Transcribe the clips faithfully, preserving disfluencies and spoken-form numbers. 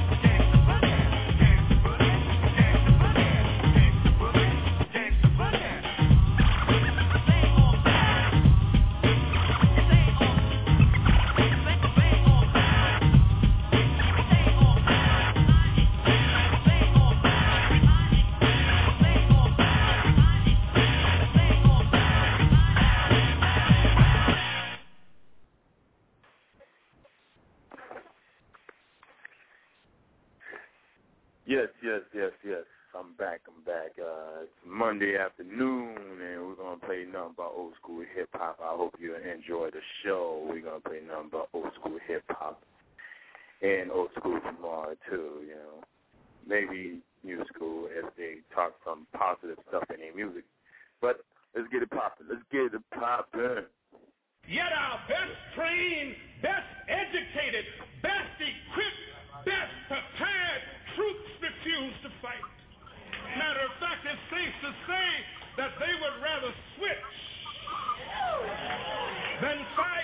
Yes, yes, yes, yes. I'm back, I'm back. Uh, it's Monday afternoon, and we're going to play nothing but old school hip-hop. I hope you enjoy the show. We're going to play nothing but old school hip-hop and old school tomorrow, too, you know. Maybe new school if they talk some positive stuff in their music. But let's get it poppin'. Let's get it poppin'. Yet our best trained, best educated, best equipped, best prepared troops refuse to fight. Matter of fact, it's safe to say that they would rather switch than fight.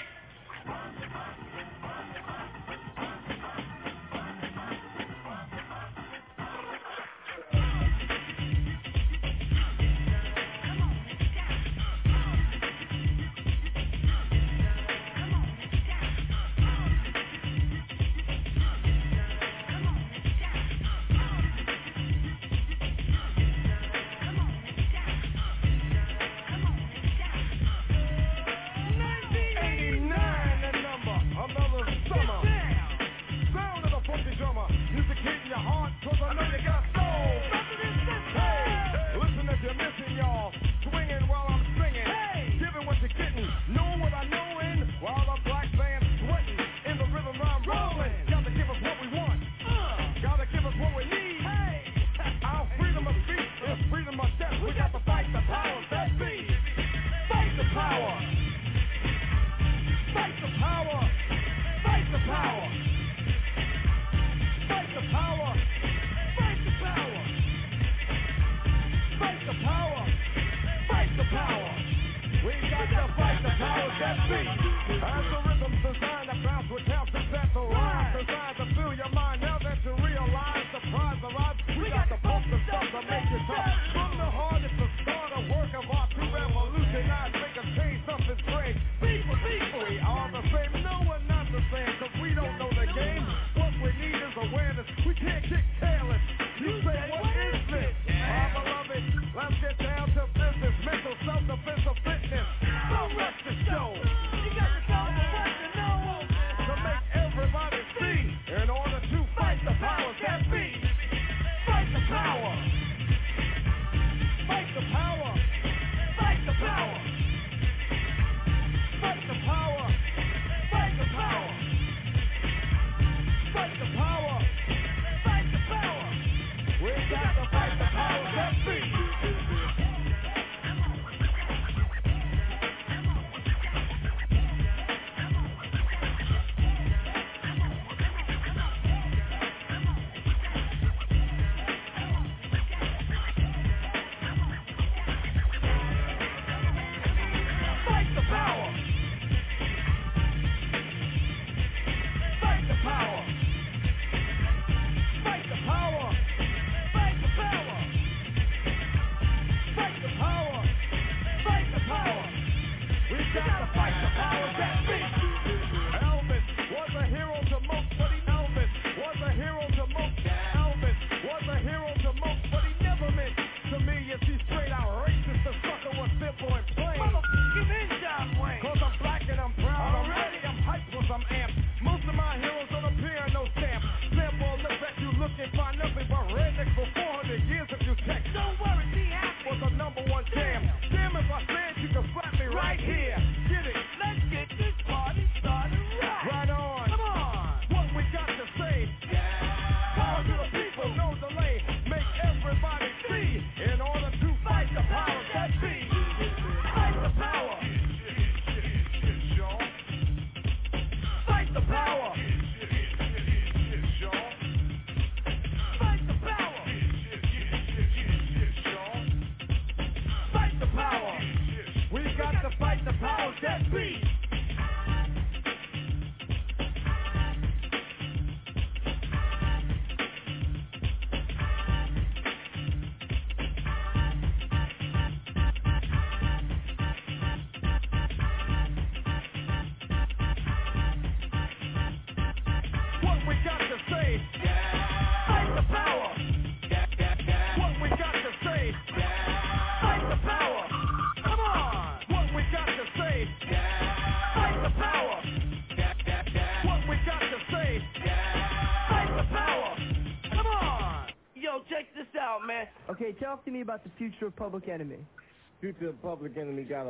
Check this this out, man. Okay, talk to me about the future of Public Enemy. Future of Public Enemy got a...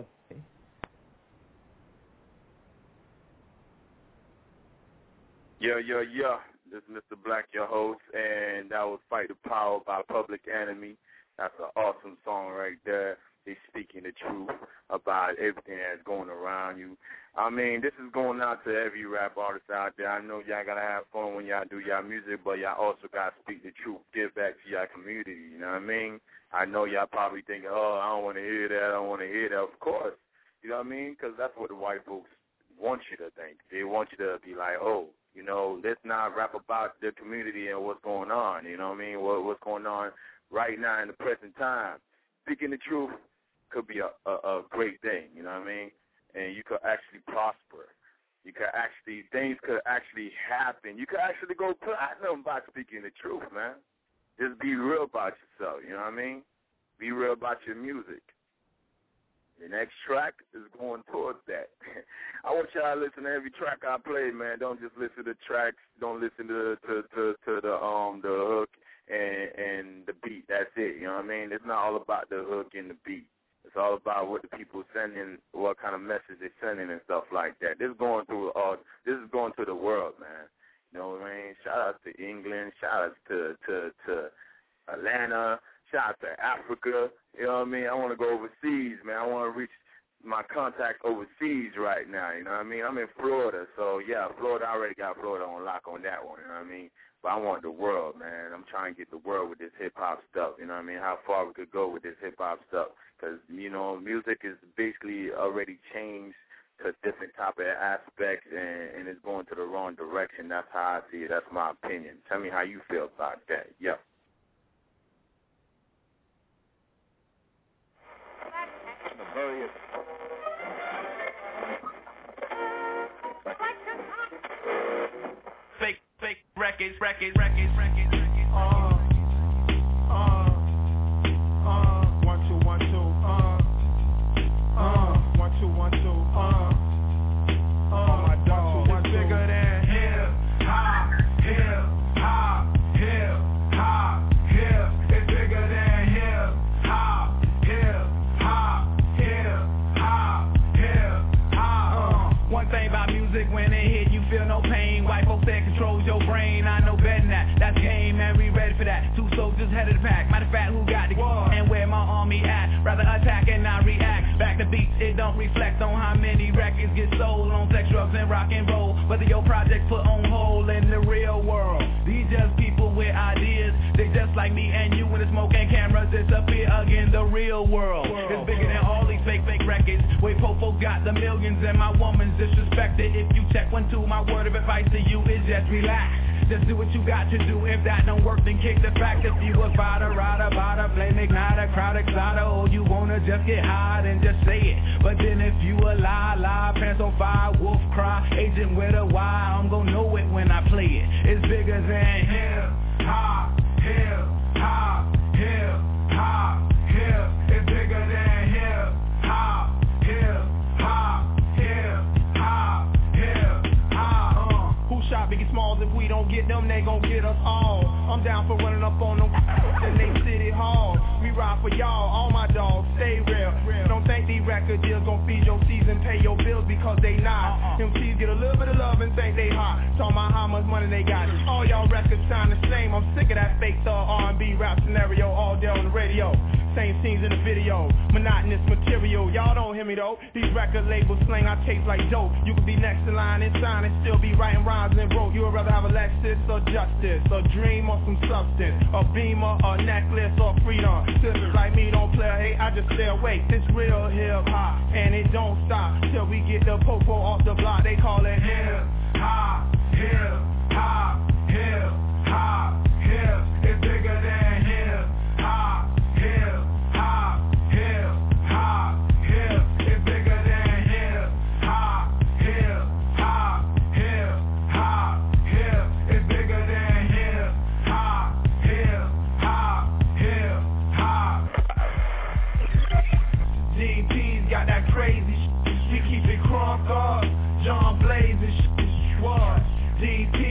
Yeah, yeah, yeah. This is Mister Black, your host, and that was Fight the Power by Public Enemy. That's an awesome song right there. They're speaking the truth about everything that's going around you. I mean, this is going out to every rap artist out there. I know y'all got to have fun when y'all do y'all music, but y'all also got to speak the truth, give back to y'all community, you know what I mean? I know y'all probably thinking, oh, I don't want to hear that, I don't want to hear that. Of course, you know what I mean? Because that's what the white folks want you to think. They want you to be like, oh, you know, let's not rap about the community and what's going on, you know what I mean, what, what's going on right now in the present time. Speaking the truth could be a, a, a great thing, you know what I mean? And you could actually prosper. You could actually, things could actually happen. You could actually go platinum by speaking the truth, man. Just be real about yourself, you know what I mean? Be real about your music. The next track is going towards that. I want y'all to listen to every track I play, man. Don't just listen to tracks. Don't listen to to, to, to the um the hook and, and the beat. That's it, you know what I mean? It's not all about the hook and the beat. It's all about what the people sending, what kind of message they're sending and stuff like that. This is going through all. This is going to the world, man. You know what I mean? Shout out to England. Shout out to to to Atlanta. Shout out to Africa. You know what I mean? I want to go overseas, man. I want to reach my contacts overseas right now. You know what I mean? I'm in Florida, so yeah, Florida I already got Florida on lock on that one. You know what I mean? But I want the world, man. I'm trying to get the world with this hip hop stuff. You know what I mean? How far we could go with this hip hop stuff? Because, you know, music is basically already changed to different type of aspects, and, and it's going to the wrong direction. That's how I see it. That's my opinion. Tell me how you feel about that. Yeah. Fake, fake records, records, records, records, records. Uh, uh, uh, one, two, one, two, uh, uh, one, two, one, two, uh, uh, my dog, one, two, it's bigger than hip hop, hip hop, hip hop, hip, it's bigger than hip hop, hip hop, hip hop, hip hop. Uh, one thing about music, when it hit, you feel no pain. White folks that controls your brain, I know better than that. That's game, and we ready for that. Two soldiers head of the pack. Matter of fact, who got the war and where my army at? Rather attack and not react. Back to beats, it don't reflect on how many records get sold on sex, drugs, and rock and roll. Whether your project's put on hold in the real world. These just people with ideas. They just like me and you when the smoke and cameras disappear again. The real world is bigger than all these fake, fake records. Wait, Popo got the millions and my woman's disrespected. If you check one, two, my word of advice to you is just relax. Just do what you got to do. If that don't work, then kick the fact. If you a fighter, rider, bada, flame igniter, crowd exciter, or you wanna just get high, then just say it. But then if you a lie, lie, pants on fire, wolf cry, agent with a Y, I'm gonna know it when I play it. It's bigger than hip hop, hip hop, hip hop, hip. It's bigger than hip hop, hip hop, hip hop, hip hop. Uh, who shot Biggie Smalls? If we don't get them, they gon' get us all. I'm down for running up on them in they city hall. We ride for y'all, all my dogs, stay real. Don't think these record deals gon' feed your season, pay your bills because they not. M Cs get a little bit of love and think they hot. Talking about how much money they got. All y'all records sound the same. I'm sick of that fake thug R and B rap scenario all day on the radio. Same scenes in the video, monotonous material. Y'all don't hear me though. These record labels slang our tapes like dope. You could be next in line and sign and still be writing rhymes and broke. You would rather have a Lexus or justice, a dream or some substance, a beamer, a necklace or freedom. Sisters like me don't play a hate, I just stay awake. It's real hip hop and it don't stop till we get the popo off the block. They call it hip hop, hip hop, hip hop, hip. It's bigger than hip hop, hip hop, hip hop, hip. It's bigger than hip hop, hip hop, hip hop, hip. It's bigger than hip hop, hip hop, hip hop. G P's got that crazy shit. We keep it crunk up. John Blaze and shit. What? D P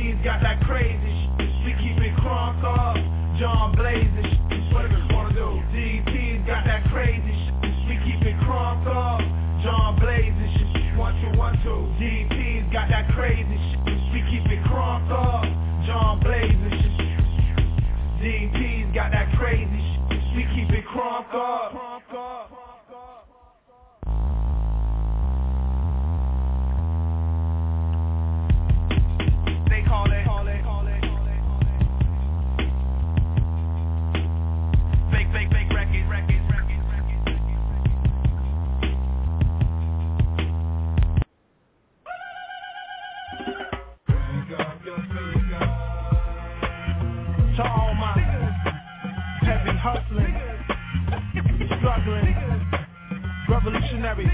and shit. What a nigga wanna do? D P's got that crazy shit. We keep it crunk up. John Blaze and shit. One, two, one, two. D P's got that crazy shit. We keep it crunk up. John Blaze and shit. D P's got that crazy shit. We keep it crunk up. They call it, call it, call it, call it, call it. Fake, fake, fake records, records, records, records, records. Bring up your speaker. To all my heavy hustling, struggling, revolutionary,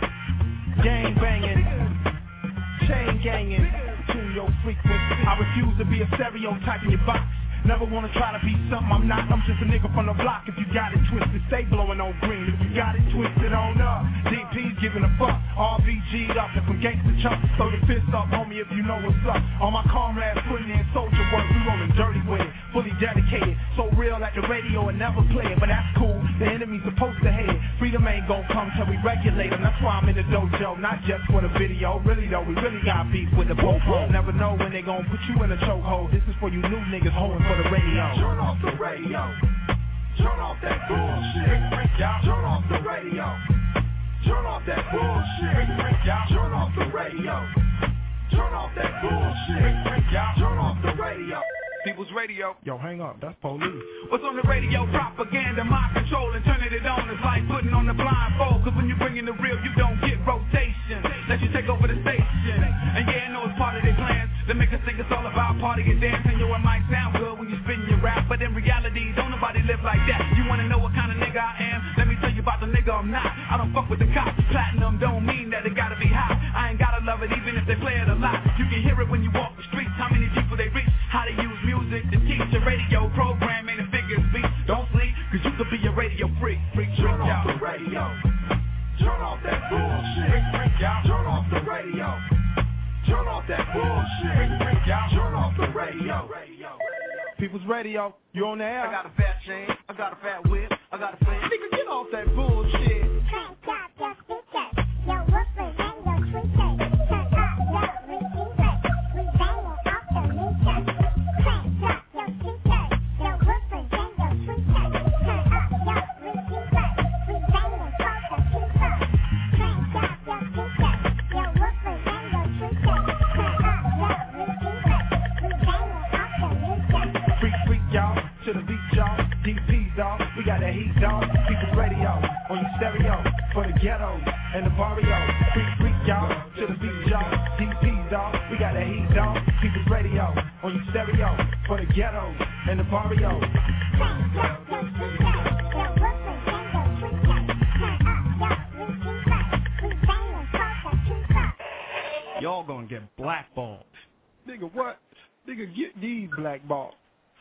gang banging, chain ganging. Tune your frequency. I refuse to be a stereotype in your box. Never wanna try to be something I'm not. I'm just a nigga from the block. If you got it twisted, stay blowing on green. If you got it twisted on up, D P's giving a fuck. R B G'd up and from gangsta chump. Throw your fist up, homie, if you know what's up. All my comrades putting in soldier work. We rolling dirty with it, fully dedicated. So real at the radio and never play it, but that's cool. The enemy's supposed to hate it. Freedom ain't gon' come till we regulate them. That's why I'm in the dojo, not just for the video. Really though, we really got beef with the popo. Never know when they gon' put you in a chokehold. This is for you new niggas holding for the radio. Turn off the radio. Turn off that bullshit. Turn off the radio. Turn off that bullshit. Turn off the radio. Turn off that bullshit. Turn off the radio. People's radio. Yo, hang up. That's police. What's on the radio? Propaganda, mind control, and turning it on is like putting on the blindfold. Cause when you bring in the real, you don't get rotation. Let you take over the station. And yeah, I know it's part of their plans. They make us think it's all about party and dance. And yo, it might sound good when you spin your rap, but in reality, don't nobody live like that. You wanna know what kind of nigga I am? Let me tell you about the nigga I'm not. I don't fuck with the cops. Platinum don't mean that it gotta be hot. I ain't gotta love it even if they play it a lot. You can hear it when you walk the streets. How many people they reach? How they use music to teach a radio program. Ain't a figure speak. Don't sleep, cause you could be a radio freak. Freak, freak, out the radio. Turn off that bullshit. Freak, freak, out. Turn off the radio. Turn off that bullshit. Freak, freak, out. Turn off the radio. People's radio, you on the air. I got a fat chain, I got a fat whip, I got a fan. Nigga, get off that bullshit. Crank up your speakers, your woofers and your tweeters. Turn up your receivers, we banging off the meters. Crank up your speakers, your woofers and your tweeters. Turn up your receivers, we banging off the meters. Crank up your speakers, your woofers and your tweeters. Turn up your receivers, we banging off the meters. Freak, freak, y'all, to the beat, y'all. D P's, dawg, we got that heat, dawg. People's radio, on your stereo, for the ghettos and the barrio. Freak, freak, y'all, to the beat, y'all. D P's, dawg, we got that heat, dawg. People's radio, on your stereo, for the ghettos and the barrio. Crank up your speakers, your woofers and your tweeters. Turn up your receivers, we banging off the meters. Y'all gonna get blackballed. Nigga, what? Nigga, get these blackballs.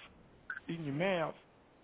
In your mouth.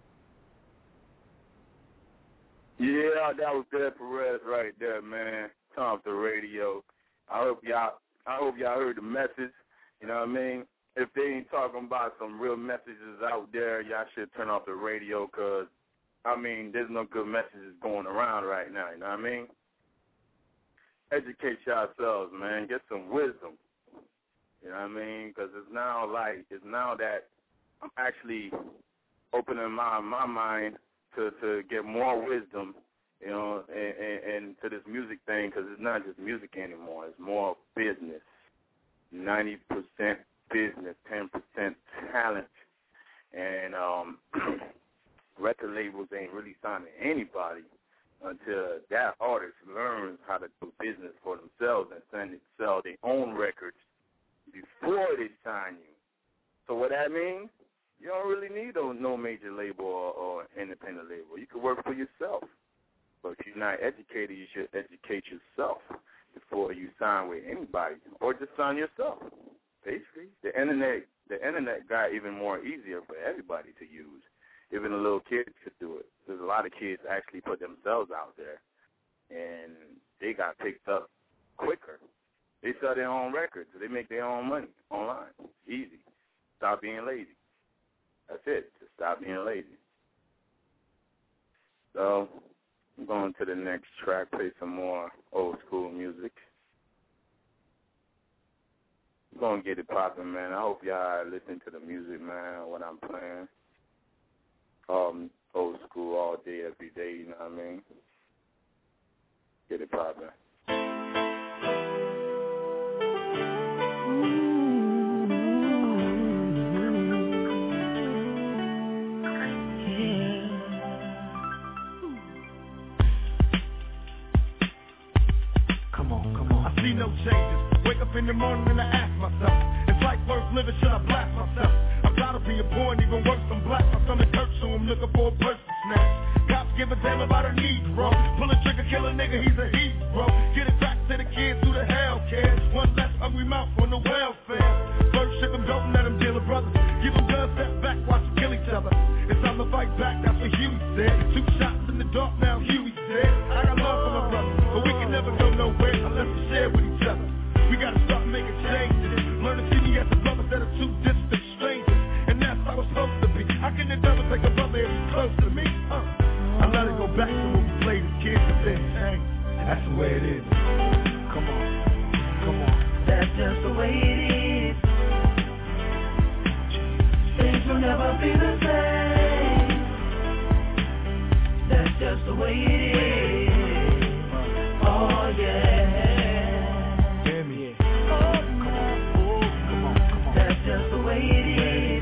Yeah, that was Dead Perez right there, man. Turn off the radio. I hope y'all I hope y'all heard the message. You know what I mean? If they ain't talking about some real messages out there, y'all should turn off the radio because, I mean, there's no good messages going around right now. You know what I mean? Educate yourselves, man. Get some wisdom. You know what I mean? Because it's now like, it's now that I'm actually opening my my mind to, to get more wisdom, you know, and, and, and to this music thing, because it's not just music anymore. It's more business. ninety percent business, ten percent talent. And um, record labels ain't really signing anybody until that artist learns how to do business for themselves and send it, sell their own records before they sign you. So what that means, you don't really need no, no major label or, or independent label. You can work for yourself. But if you're not educated, you should educate yourself before you sign with anybody, or just sign yourself. Basically, the internet, the internet got even more easier for everybody to use. Even the little kids could do it. There's a lot of kids actually put themselves out there, and they got picked up quicker. They sell their own records. So they make their own money online. Easy. Stop being lazy. That's it. Just stop being lazy. So I'm going to the next track, play some more old school music. I'm going to get it popping, man. I hope y'all listen to the music, man, what I'm playing. Um, old school all day, every day, you know what I mean? Get it popping. See no changes. Wake up in the morning and I ask myself, is life worth living? Should I blast myself? I'm tired of being poor and even worse, I'm black. My stomach hurts, so I'm looking for a person to snatch. Cops give a damn about a Negro. Pull a trigger, kill a nigga, he's a hero. Get it back to the kids who the hell cares. One less hungry mouth on the welfare. First ship them, don't let them deal with brothers. Give them guns, step back, watch them kill each other. It's time to fight back, that's what Huey said. Two shots in the dark, now Huey's dead. I got love for my brother, but we can never go nowhere unless we share with each other. We gotta start making changes. Learn to see me as a brother instead of two distant strangers. And that's how it's supposed to be. How can the devil take a brother if he's close to me? Uh, I let it go back to when we played as kids and things change. That's the way it is. Come on, come on. That's just the way it is. Things will never be the same. That's just the way it is. Oh yeah. Just the way it is.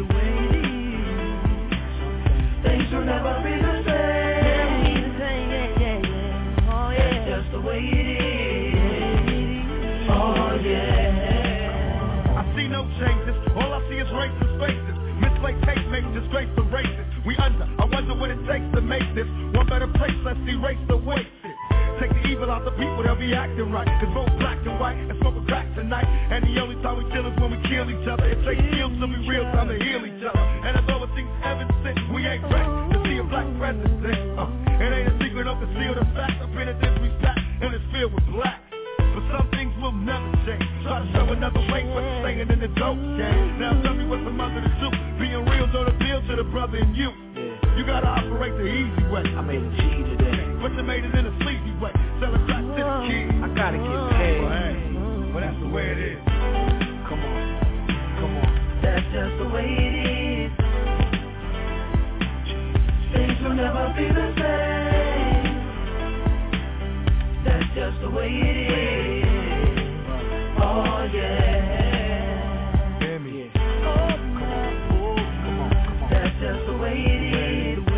Things will never be the same. Oh yeah. That's just the way it is. Oh yeah. I see no changes. All I see is racist faces. Misplaced hate makes disgrace the races. We under. I wonder what it takes to make this one better place. Let's erase the wasted. Take the evil out the people, they'll be acting right. Cause both black and white and smoke a crack tonight. And the only time we kill is when we kill each other. It takes skills to be real time to heal each other. And as overseas ever since we ain't ready to see a black president. Uh, it ain't a secret, don't conceal the fact. I've been in this respect and it's filled with black. But some things will never change. Try to show another way, but it's staying in the dope game. Now tell me what's the mother to do. Being real don't appeal to the brother in you. You gotta operate the easy way. I made a G today. But you made it in a sleazy way. Sell it back to the kids. I gotta get paid. Well, hey, well, that's the way it is. Come on, come on. That's just the way it is. Things will never be the same. That's just the way it is. Oh yeah. Hear me. Oh, come on, oh, come on, come on. That's just the way it is.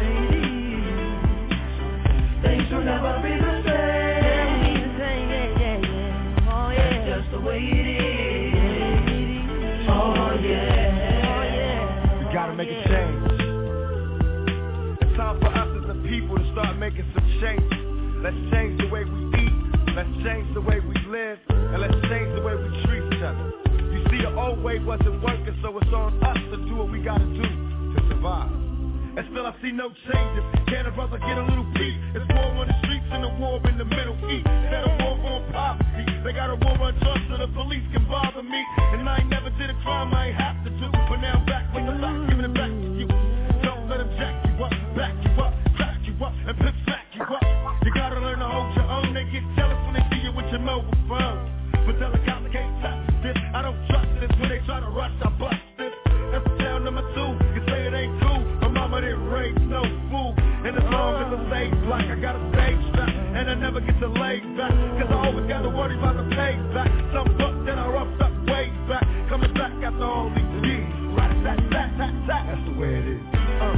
Things will never be the same. Oh yeah. That's just the way it is. Oh yeah. We gotta make a change. It's time for us as a people to start making some change. Let's change the way we eat. Let's change the way we live. And let's change the way we treat each other. You see, the old way wasn't working, so it's on us to do what we gotta do to survive. And still I see no changes. Can a brother get a little peace? It's war on the streets and a war in the Middle East. Instead of war on poverty, they got a war on drugs so the police can bother me. And I ain't never did a crime I ain't have to do. But now I'm back with the fact, giving it back to you. Don't let them jack you up, back you up, back you up, and pimp smack you up. You gotta learn to hold your own. They get jealous when they see you with your mobile phone. But tell the cops I can't touch this. I don't trust this. When they try to rush, I bust this. That's tale number two. You say it ain't cool. But it rains no fool. And as long as I stay black, I got a stage strap. And I never get to lay back. Cause I always gotta worry about the payback. Some book that I roughed up way back. Coming back after all these years. Right, that, that, that, that. That's the way it is. Uh.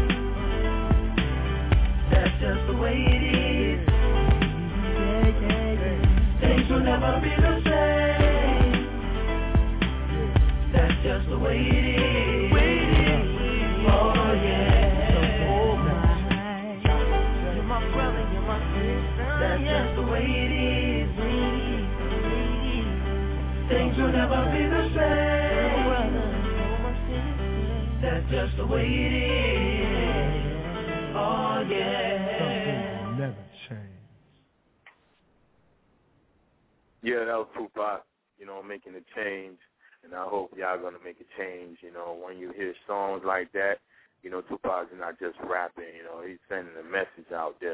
That's just the way it is. Yeah, yeah, yeah. Things will never be the same. That's just the way it is. Oh yeah. That's just the way it is. Things will never be the same. That's just the way it is. Oh yeah. Something never change. Yeah, that was Tupac, you know, making a change. And I hope y'all going to make a change. You know, when you hear songs like that, you know, Tupac's not just rapping. You know, he's sending a message out there.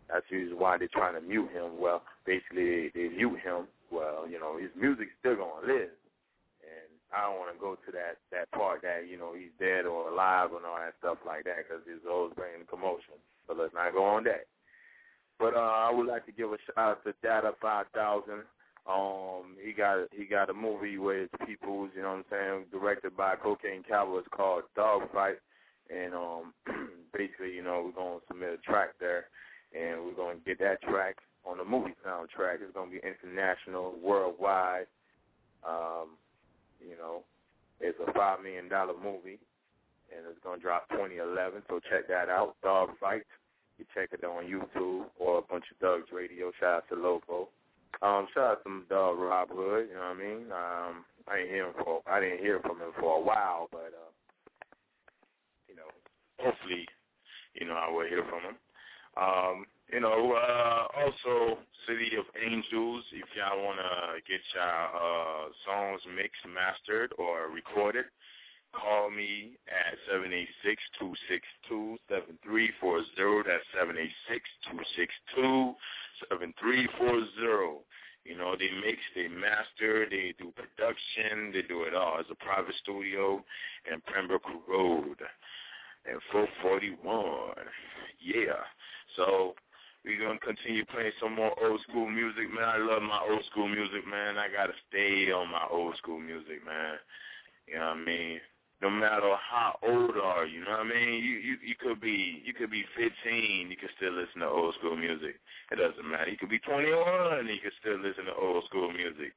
That's the reason why they're trying to mute him. Well, basically, they, they mute him. Well, you know, his music's still going to live. And I don't want to go to that, that part that, you know, he's dead or alive and all that stuff like that because it's always bringing commotion. So let's not go on that. But uh, I would like to give a shout out to Data five thousand. Um, he got he got a movie with Peoples, you know what I'm saying, directed by Cocaine Cowboy. It's called Dogfight. And um, basically, you know, we're going to submit a track there. And we're going to get that track on the movie soundtrack. It's going to be international, worldwide. Um, you know, it's a five million dollars movie, and it's going to drop twenty eleven, so check that out, Dogfight. You check it on YouTube or a bunch of Doug's Radio. Shout out to Loco. Um, shout out to Doug Rob Hood, you know what I mean? Um, I didn't hear him for, I didn't hear from him for a while, but, uh, you know, hopefully, you know, I will hear from him. Um, you know, uh, also, City of Angels, if y'all want to get y'all uh, songs mixed, mastered, or recorded, call me at seven eight six, two six two, seven three four zero. That's seven eight six, two six two, seven three four zero. You know, they mix, they master, they do production, they do it all. It's a private studio in Pembroke Road and four forty-one. Yeah. So we're going to continue playing some more old school music, man. I love my old school music, man. I got to stay on my old school music, man. You know what I mean? No matter how old are you, you know what I mean? You, you you could be you could be fifteen, you could still listen to old school music. It doesn't matter. You could be twenty-one, and you could still listen to old school music.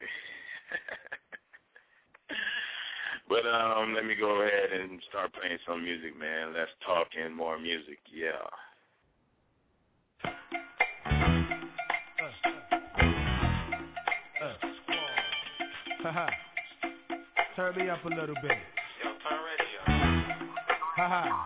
But um, let me go ahead and start playing some music, man. Let's talk in more music. Yeah. Haha. Turn me up a little bit. Yo, turn radio. Haha.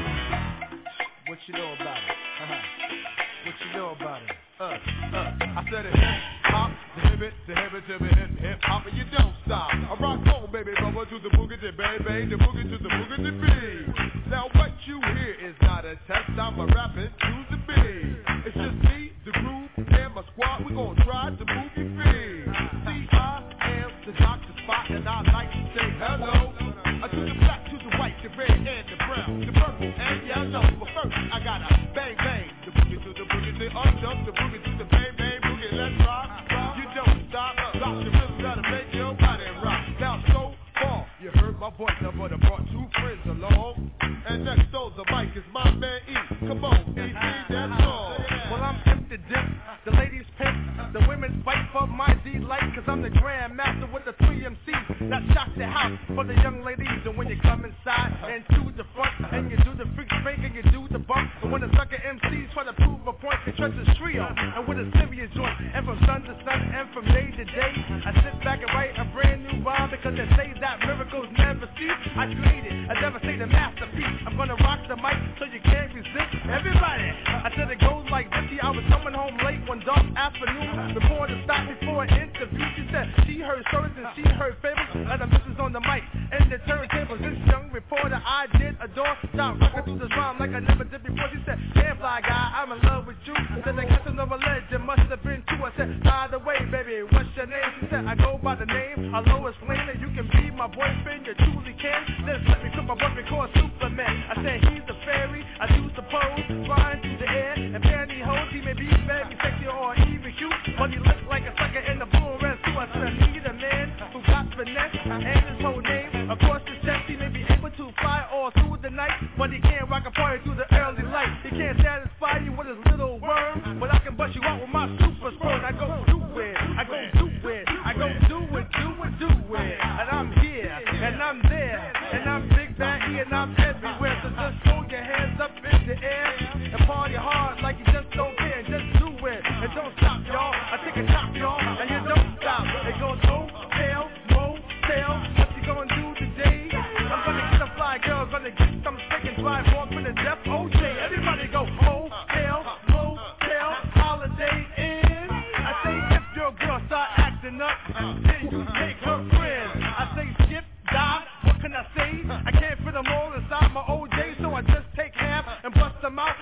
What you know about it? Haha. What you know about it? Uh, uh. I said it. Hop, the hip it, the hip it, to the hip, hip hop, and you don't stop. I rock on, baby, bubba to the boogie, to baby, the boogie to the boogie to be. Now what you hear is not a test. I'm a rapping to the beat. It's just me, the groove, and my squad. We gon' try to move you free. See, I am the Doctor Spot, and I like to say hello. I to the black, to the white, the red, and the brown, the purple, and yellow. But first, I gotta bang, bang, the boogie to the boogie, the up jump, the boogie to the bang, bang, boogie. Let's rock, rock. You don't stop, rock. You really gotta make your body rock. Now so far, you heard my voice, now but I brought two friends along. And next to the mic is my man E. Come on, E, sing that song. Well, I'm empty dip, the ladies pimp, the women fight for my delight, cause I'm the grand master with the three M Cs that shock the house for the young ladies. And when you come inside and to the front, and you do the freak fake and you do the bump, and when the sucker M Cs try to prove a point, they trust this trio, and with a serious joint, and from sun to sun, and from day to day, I sit back and write a brand new rhyme, because they say that miracles never cease. I created a devastating masterpiece. I'm gonna rock the mic so you can't resist. Everybody, I said it goes like this. I was coming home late one dark afternoon. Reporter stopped me for an interview. She said she heard stories and she heard favorites. And the missus on the mic and the turntables. This young reporter I did adore. Stop rocking through this rhyme like I never did before. She said, damn fly guy, I'm in love with you. Said the captain of a legend must have been two. I said, by the way, baby, what's your name? She said, I go by the name of Lois Lane. And you can be my boyfriend, you truly can. Just let me put my boyfriend called Superman. I said, he's a fairy, I do suppose. Flying through the air and pantyhose. He may be very sexy or even cute, but he looks like a sucker in the blue and red suit. I said, I need a man who got finesse and his whole name. Of course, the chest, he may be able to fly all through the night, but he can't rock a party through the early light. He can't satisfy you with his little worm, but I can bust you out with my super sport. I go do it, I go do it, I go do it, do it, do it. And I'm here, and I'm there, and I'm Big Bad E, and I'm everywhere. So just throw your hands up in the air and party hard like you just don't care. Just do it, and don't stop, y'all. I take a chop, y'all, and you don't stop. It goes hotel, motel. What you gonna do today? I'm gonna get a fly girl, gonna get some stick and drive off in the Def O J. Everybody go hotel, motel, holiday inn. I say if your girl start acting up, then you take her friends. I say skip, die, what can I say? I can't fit them all inside my O J, so I just take half and bust them out. Oh,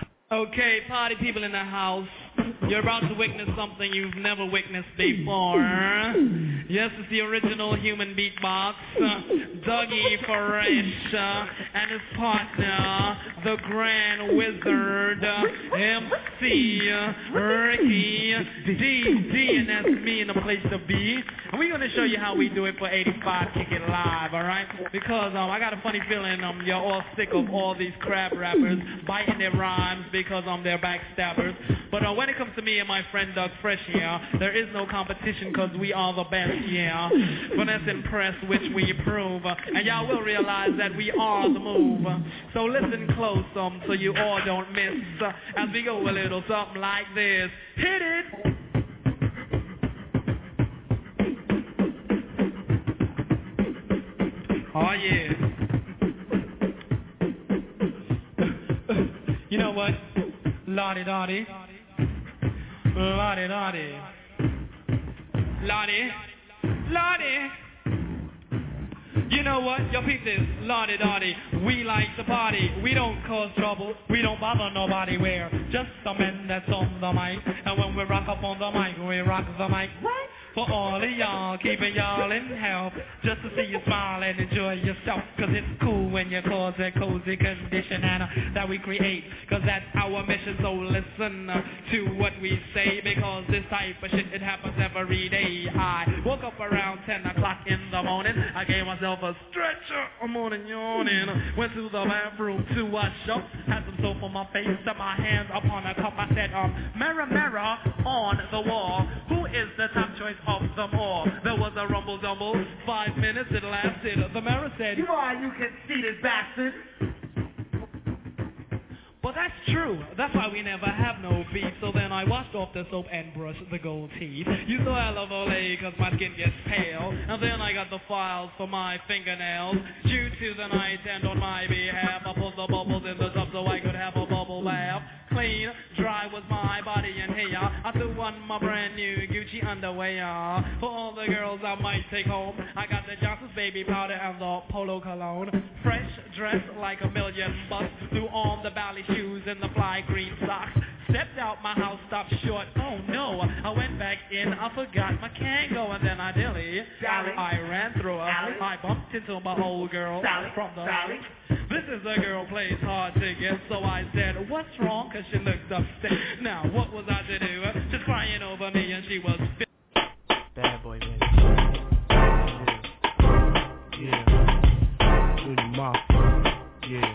Okay, party people in the house. You're about to witness something you've never witnessed before. Yes, it's the original human beatbox, uh, Dougie Fresh, uh, and his partner, the Grand Wizard, uh, M C, uh, Ricky, D D, and that's me in the place to be. And we're going to show you how we do it for eighty-five Kick It Live, all right? Because um, I got a funny feeling um, you're all sick of all these crap rappers biting their rhymes because um, they're backstabbers. But uh, when it comes to me and my friend Doug Fresh here, there is no competition because we are the best, yeah. Finesse and press, which we prove. Uh, and y'all will realize that we are the move. Uh, so listen close um, so you all don't miss uh, as we go a little something like this. Hit it! Oh, yeah. You know what? Lottie-dottie. Lottie-dottie. Lottie. Lottie. You know what? Yo, peep this. Lottie-dottie. We like to party. We don't cause trouble. We don't bother nobody. We're just the men that's on the mic. And when we rock up on the mic, we rock the mic. Right? For all of y'all, keeping y'all in health, just to see you smile and enjoy yourself. Cause it's cool when you cause a cozy condition and uh, that we create, cause that's our mission. So listen uh, to what we say, because this type of shit, it happens every day. I woke up around ten o'clock in the morning. I gave myself a stretcher, I'm on and yawning. Went to the bathroom to wash up, had some soap on my face, set my hands up on a cup. I said, um, mirror, mirror on the wall, who is the top choice of them all? There was a rumble dumble, five minutes it lasted. The mirror said, "You are, you conceited bastard." Well, that's true. That's why we never have no beef. So then I washed off the soap and brushed the gold teeth. You know I love Olay because my skin gets pale. And then I got the files for my fingernails. Due to the night and on my behalf, I pulled the bubbles in the tub so I could have a bubble bath. Clean, dry was my body and hair. I threw on my brand new Gucci underwear. For all the girls I might take home, I got the Johnson's baby powder and the Polo cologne. Fresh, dressed like a million bucks. Threw on the ballet shoes and the fly green socks. Stepped out my house, stopped short. Oh no, I went back in, I forgot my Kango, and then I dilly. Sally. I ran through her. Sally. I bumped into my old girl Sally. from the. Sally. This is a girl plays hard to get, so I said, "What's wrong?" Cause she looked upset. Now what was I to do? Just crying over me, and she was. Bad boy, baby. Yeah. With the mouth. Yeah.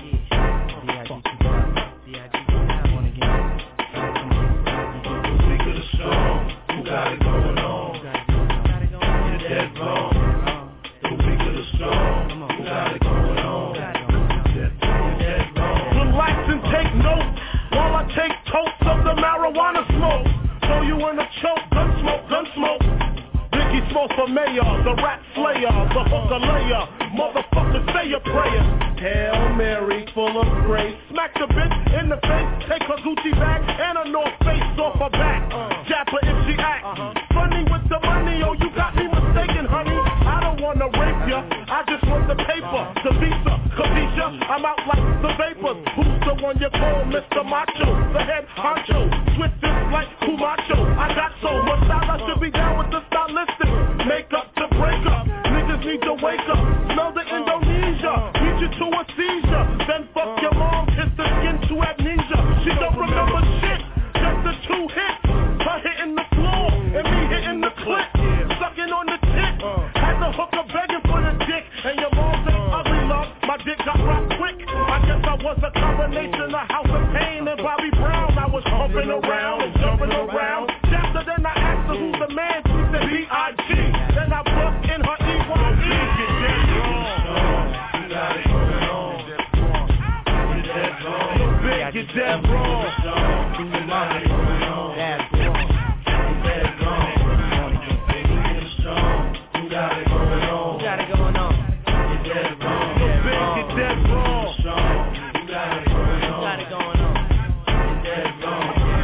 Who got it going on? You're dead wrong. The weak of the strong. Who got it going on? You're dead wrong. Relax and take notes while I take totes of the marijuana smoke. Throw you in a choke, gun smoke, gun smoke. Biggie smoke for mayor, the rat slayer, the hooker layer. Motherfucker, say your prayer. Hail Mary, full of grace. Smack the bitch in the face, take her Gucci bag and a North Face off her back. Jap her if she act funny with the money. Oh, you got me mistaken, honey. I don't wanna rape ya, I just want the paper, the visa, Capisha. I'm out like the vapors. Who's the one you call Mister Macho? The head honcho, switch this like Kumacho. I got so much style, I should be down with the stylistic. Make up to break up, niggas need to wake up. Smell the Indonesia, beat you to a seizure. Then fuck your mom, kiss the skin to amnesia. She don't remember shit, just the two hits. Her hitting the floor, and me hitting the clip. Sucking on the tip, had the hooker begging for the dick. And your mom's an ugly love, my dick got rocked quick. I guess I was a combination of House of Pain and Bobby Brown. I was humping around and jumping around. After then I asked her who's the man, she said B I G. Then I bucked in her E Y E. Get dead wrong. You got it going on. You're dead wrong. So big, you're dead wrong. You got it going on. That's You're dead wrong. You're strong. You got it going on. You got it going on. You're dead wrong. So big, you're dead wrong. Strong. You got it going on. You got it going on. You're dead wrong. When I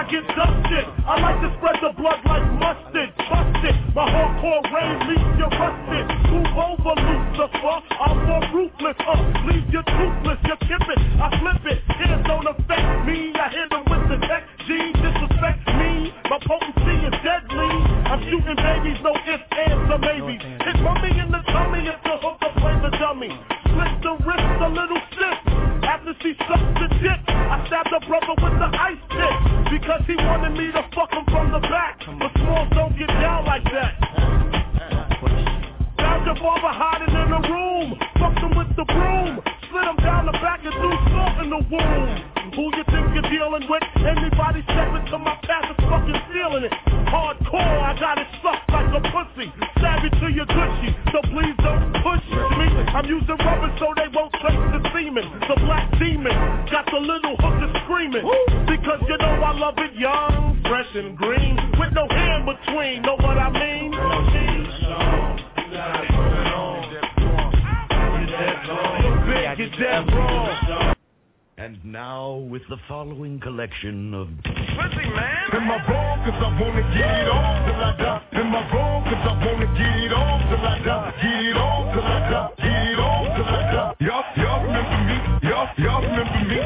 get dusted. I like to spread the blood like mustard. Trust it, my hardcore rain leaves you rusted. Move over, Lucifer, I'm more ruthless. Uh, leave you toothless, you kip it, I flip it. Hands don't affect me, I hit them with the tech. G disrespect me, my potency is deadly. I'm shooting babies, no ifs, ands, or maybes. Hit mummy in the tummy if the hooker plays the dummy. Slit the wrist, a little sip. After she sucked the dick, I stabbed the brother with the ice pick. Because he wanted me to fuck him from the back. But smalls don't get down like that. Found your father hiding in the room. Fucked him with the broom. Slid him down the back and threw salt in the womb. Who you think you're dealing with? Anybody stepping to my path is fucking stealing it. Hardcore, I got it sucked like a pussy. Stab it to your Gucci, so please don't push me. I'm using rubber so they won't trace the semen. The black demon got the little hooker screaming. Because you know I love it young, fresh and green, with no hair in between. Know what I mean? Get that wrong. And now with the following collection of Listen, man. Am I wrong cause I wanna get it on till I die? Am I wrong cause I wanna get it on till I die? Get it on till I die. Get it on till I die. Y'all, y'all remember me? Y'all, y'all remember me?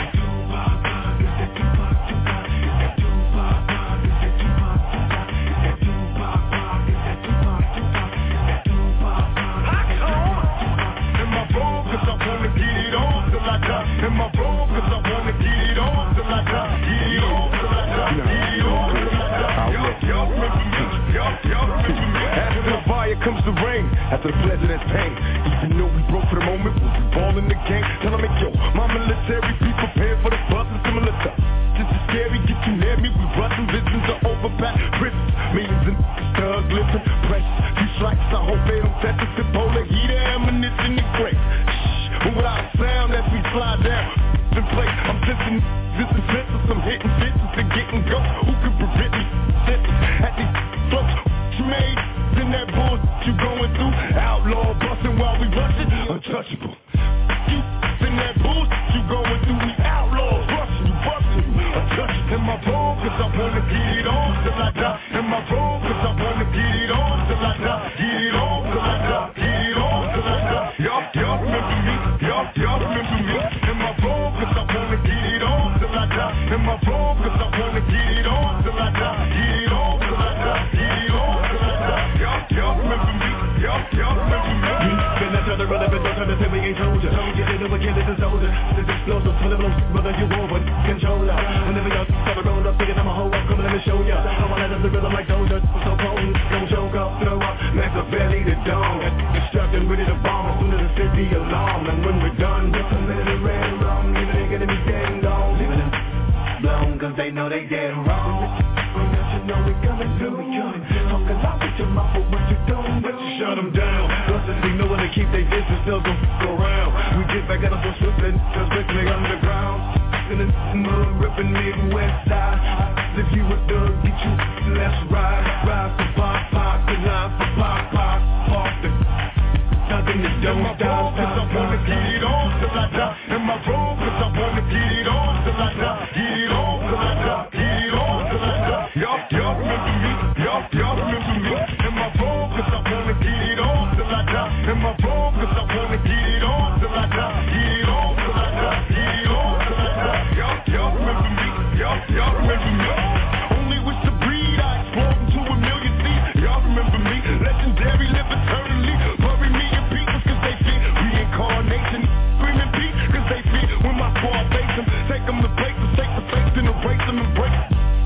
Am I wrong cause I wanna get it on till I die? Get it on till I die. Get it on till I die. Y'all, y'all remember me? Y'all, y'all remember me? After the fire comes the rain. After the president's pain. Even though we broke for the moment, we'll be balling the game. Tell them, yo, my military, be prepared for the buzz and similar stuff. This is scary, get you near me. We rustin' visions of overpacked prisons. Millions and thug living, precious. Few strikes, I hope they don't test us. The polar heater, ammunition, and crates. But without sound as we slide down in place, I'm sensing this is senseless. I'm hitting bitches and getting go. Who can prevent me? Sentence at these floats you made. Then that bullshit you going through. Outlaw busting while we rushing. Untouchable. You in that bullshit you going through. We outlaws rushing you, busting you. Untouchable. Am I wrong cause I wanna get it on till I die? Am I wrong cause I wanna get it on till I die? Get it on till I die. Get it on till I die. Y'all, y'all remember me? Y'all, y'all remember me? Am I wrong cause I wanna get it on till I die? Am I wrong cause I wanna get it on till I die? Get it on till I die. Get it on till I die. Y'all, y'all remember me? Y'all, y'all remember me? Can I tell the relevant, don't try to say we ain't told ya. Get into a kid, this is older. This explosive, full of blows, whether you over, controller. Whenever y'all start to roll up, thinking I'm a hoe up, come let me show ya. I wanna let the rhythm like Doja, so potent. Don't choke up, throw up, max the belly to dome. Destructing, ready to bomb as soon as the city alarm. And when we're done, just a minute of red rum. Leaving they gonna be dead and gone. Leaving them blown, cause they know they dead wrong. You know we coming through, we coming through. Talk a lot with your mouth, but what you doing? But you shut them down. Plus if they know when they keep their distance, they'll go f*** around. We get back at them so swiftly, just quickly underground. In the mud, ripping Midwest side. If you a thug, get you, let's ride. Ride for pop, pop, the line for pop, pop. Park the nothing that don't stop. Cause I wanna get it on till I die. Am I wrong cause I wanna get it on till I die? Get it on till I die. Get it on till I die. Y'all, y'all remember me? Y'all, y'all remember me? Am I wrong cause I wanna get it on till I die? Am I wrong cause I wanna get it on till I die? Get it on till I die. Get it on till I die. Y'all, y'all remember me? Y'all, y'all remember me? Only with the breed I explode into a million seeds. Y'all remember me? Legendary, live eternally. Bury me in pieces cause they fit. Reincarnation, screaming beat cause they fit. When my squad face them, take them to places, take the face and erase them and break them.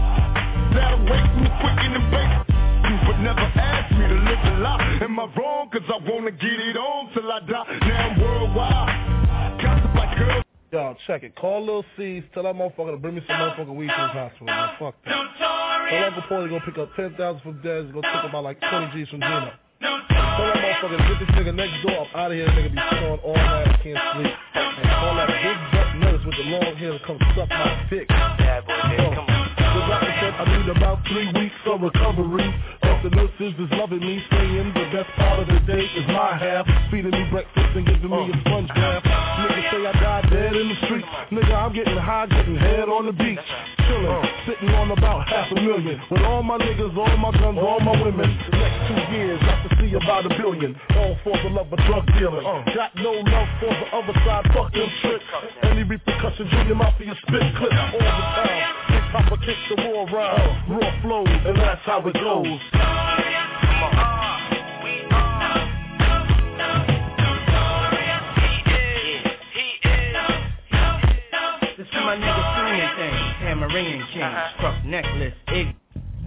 That'll wait me quick and embrace you, but never ask me to live a lie. Am I wrong cause I wanna get it on till I die? Now I'm worldwide. Gossip like girls. Yo, check it. Call Lil C's. Tell that motherfucker to bring me some motherfucking weed to his hospital, man. Fuck that. Tell Uncle Paulie go pick up ten thousand from Dez. Go take about like twenty G's from Gino. Tell that motherfucker to get this nigga next door up out of here. Nigga be sitting on all night, can't sleep. And call that big butt nurse with the long hair to come suck my dick. Bad boy, baby, come on. The doctor said I need about three weeks of recovery. Off The nurses is loving me, saying the best part of the day is my half. Feeding me breakfast and giving me a sponge bath. Niggas say I died dead in the street. Nigga, I'm getting high, getting head on the beach. Chillin', sitting on about half a million. With all my niggas, all my guns, all my women. The next two years, got to see about a billion. All for the love of drug dealing. Got no love for the other side, fuck them tricks. Any repercussions, Junior Mafia spit clip all the time. Papa kicks the war around, raw flows, and that's how it goes. This is my nigga swinging thing, Tamarian King, struck necklace, ig.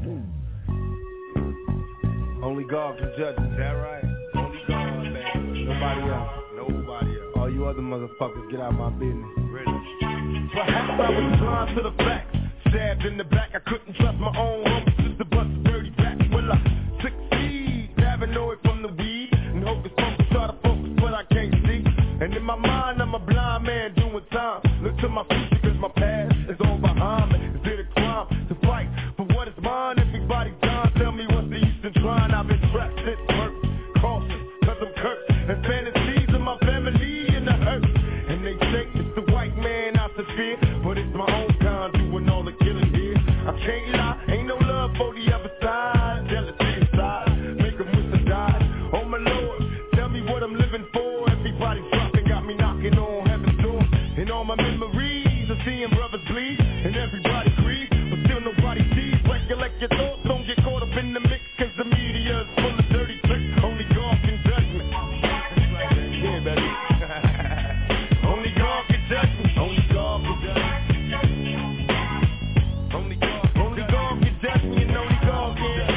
Only God can judge us. Is that right? Only God, man. Nobody else. Nobody else. All you other motherfuckers, get out of my business. Really? Perhaps I was blind to the facts. Stabbed in the back, I couldn't trust my own homies. Just to bust a dirty back. Will I succeed? Paranoid from the weed. And hocus pocus, try to focus, but I can't see. And in my mind, I'm a blind man doing time. Look to my future, cause my past is all behind me. Is it a crime to fight for what is mine? Everybody dying, tell me what's the use in trying. I've been trapped since birth, cautious, cause I'm cursed. And fantasies of my family in the hurt. And they say it's the white man I fear, but it's my own kind doing all the killing here. I can't lie, ain't no love for the other side. Jealousy inside, make them wish I died. Oh my Lord, tell me what I'm living for. Everybody dropping, got me knocking on heaven's door. And all my memories of seeing brothers bleed, and everybody grieves, but still nobody sees. Recollect your thoughts, don't get caught up in the mix, cause the media is full of dirty tricks. Only God can judge me. Yeah, baby. Only God can judge me. Only God can judge me. Only God, only God can judge me, and only God can.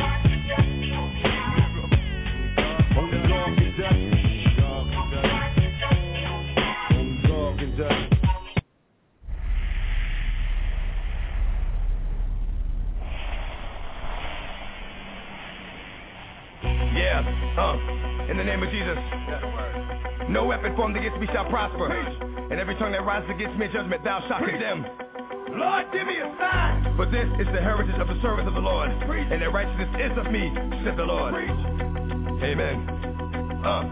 Only God can judge me. God can judge me. Only God can judge me. Yeah, uh, in the name of Jesus. No weapon formed against me shall prosper. And every tongue that rises against me in judgment thou shalt condemn. Lord, give me a sign. For this is the heritage of the servants of the Lord. And their righteousness is of me, said the Lord. Amen. Uh.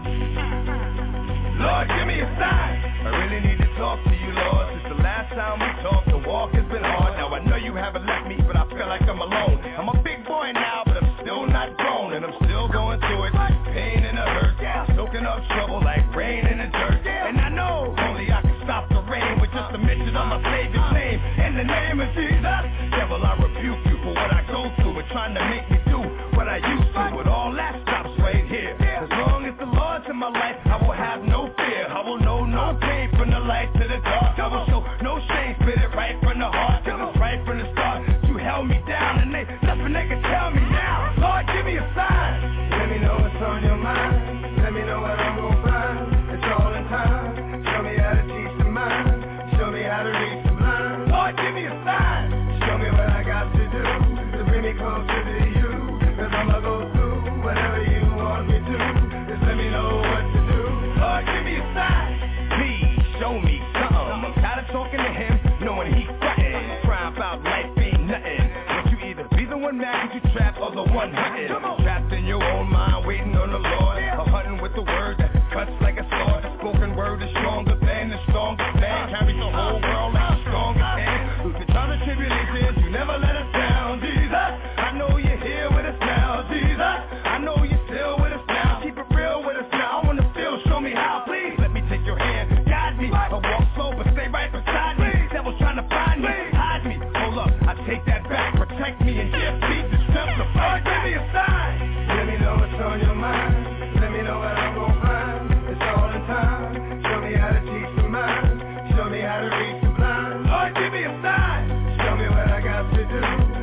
Lord, give me a sign. I really need to talk to you, Lord. Since the last time we talked, the walk has been hard. Now I know you haven't left me, but I feel like I'm alone. I'm a big boy now, but I'm still not grown. And I'm still going through it. Pain and a hurt. Soaking up trouble like rain in the dirt. And I know only I can stop the rain with just a mention of my Savior's name. In the name of Jesus, devil, I rebuke you for what I go through and trying to make me do what I used to. But all that stops right here. As long as the Lord's in my life, I will have no fear. I will know no pain from the light to the dark. I will show no shame, spit it right from the heart. Cause it's right from the start. You held me down and they nothing they can tell me now. Lord, give me a sign. Let me know what's on your mind. Let me know what I'm gonna find. It's all in time. Show me how to teach the mind. Show me how to reach the blind. Lord, give me a sign. Show me what I got to do to bring me closer to you. Cause I'ma go through whatever you want me to. Just let me know what to do. Lord, give me a sign. Please show me something. I'm tired of talking to him, knowing he's frontin'. Crying about life ain't nothing. But you either be the one mad cause you trapped or the one hunting. Trapped in your own mind, waiting on the Lord. Or hunting with the word that cuts like a sword. The spoken word is stronger than the strongest man. Carries the whole world like the strongest hand. Through the trials and tribulations, you never let us down, Jesus. I know you're here with us now, Jesus. I know you're still with us now. Keep it real with us now. I wanna feel, show me how, please. Let me take your hand, guide me. I walk slow, but stay right beside me. Devil's trying to find me, hide me. Hold up, I take that back. Protect me and give me the strength to fight. Give me a sign. Let me know what's on your mind. Let me know what I'm gonna find. It's all in time. Show me how to teach the mind. Show me how to reach the blind. Lord, give me a sign. Show me what I got to do.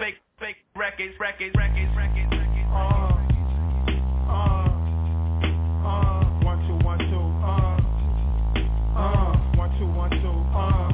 fake, fake records, records, records, records, records. Uh, uh, uh, one, two, one, two, uh, uh, one, two, one, two, uh,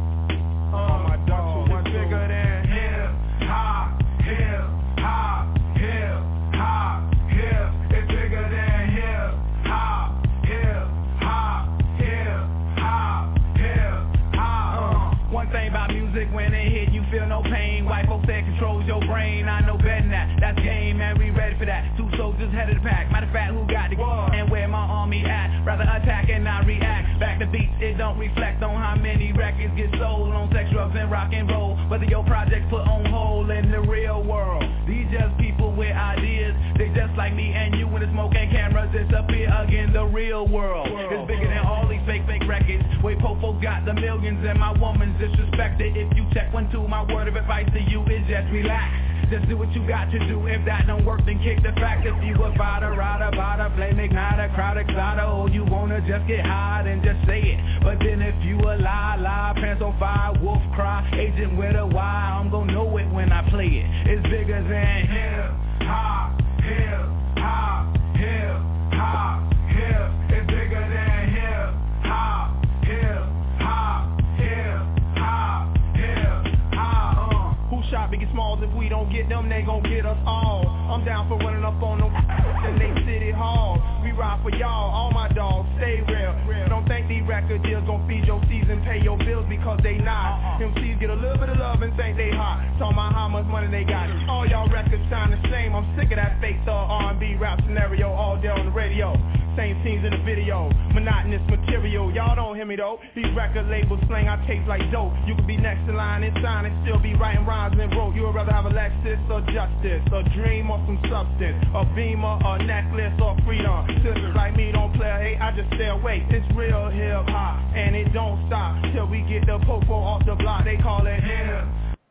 uh, my dog, one, two, bigger than hip hop, hip hop, hip hop, hip, it's bigger than hip hop, hip hop, hip hop, hip hop. Uh, one thing about music, when it hit, you feel no pain. White folks that controls your brain, I know better than that. That's game, man, we ready for that. Two soldiers head of the pack. Matter of fact, who got the gun and where my army at? Rather attack and not react. Back to beats, it don't reflect on how many records get sold on sex, drugs, and rock and roll. Whether your projects put on hold in the real world. These just people with ideas. They just like me and you when the smoke and cameras disappear again. The real world is bigger than all these fake, fake records. Way Popo got the millions and my woman's disrespected. If you check one, two, my word of advice to you is just relax. Just do what you got to do. If that don't work, then kick the fact. If you a fighter, rider, bada, flame igniter, crowd exciter, oh, you wanna just get high, then just say it. But then if you a lie, lie, pants on fire, wolf cry, agent with a Y, I'm gon' know it when I play it. It's bigger than hip hop, hip hop, hip hop, hip. It's bigger than hip hop, hip hop, hip hop, hip hop. Uh, who shot Biggie Smalls? If we don't get them, they gon' get us all. I'm down for running up on them in they city hall. We ride for y'all, all my dogs, stay real. Don't think these record deals gon' feed your season, pay your bills because they not. M Cs get a little bit of love and think they hot. Talking about how much money they got. All y'all records sound the same. I'm sick of that fake thug R and B rap scenario all day on the radio. Same scenes in the video, monotonous material. Y'all don't hear me though. These record labels slang our tapes like dope. You could be next in line and sign and still be writing rhymes and wrote. You would rather have a Lexus or justice, a dream or some substance, a beamer, a necklace or freedom. Sisters like me don't play a hate, I just stay away. It's real hip hop and it don't stop till we get the popo off the block. They call it hip.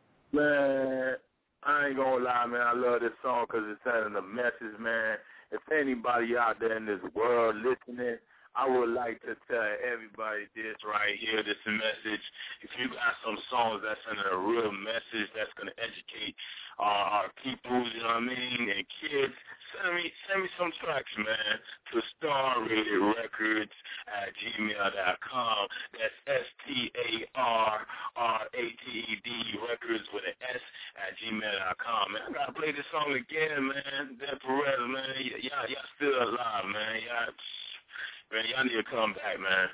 Man, I ain't gonna lie, man. I love this song because it's sending a message, man. If anybody out there in this world listening, I would like to tell everybody this right here, this message. If you got some songs that's sending a real message that's going to educate uh, our people, you know what I mean, and kids, send me send me some tracks, man, to Star Rated Records at gmail dot com. That's S T A R R A T E D Records with an S at gmail dot com. Man, I got to play this song again, man. Dead Perez, man. Y- y'all, y'all still alive, man. Y'all, man, y'all need to come back, man.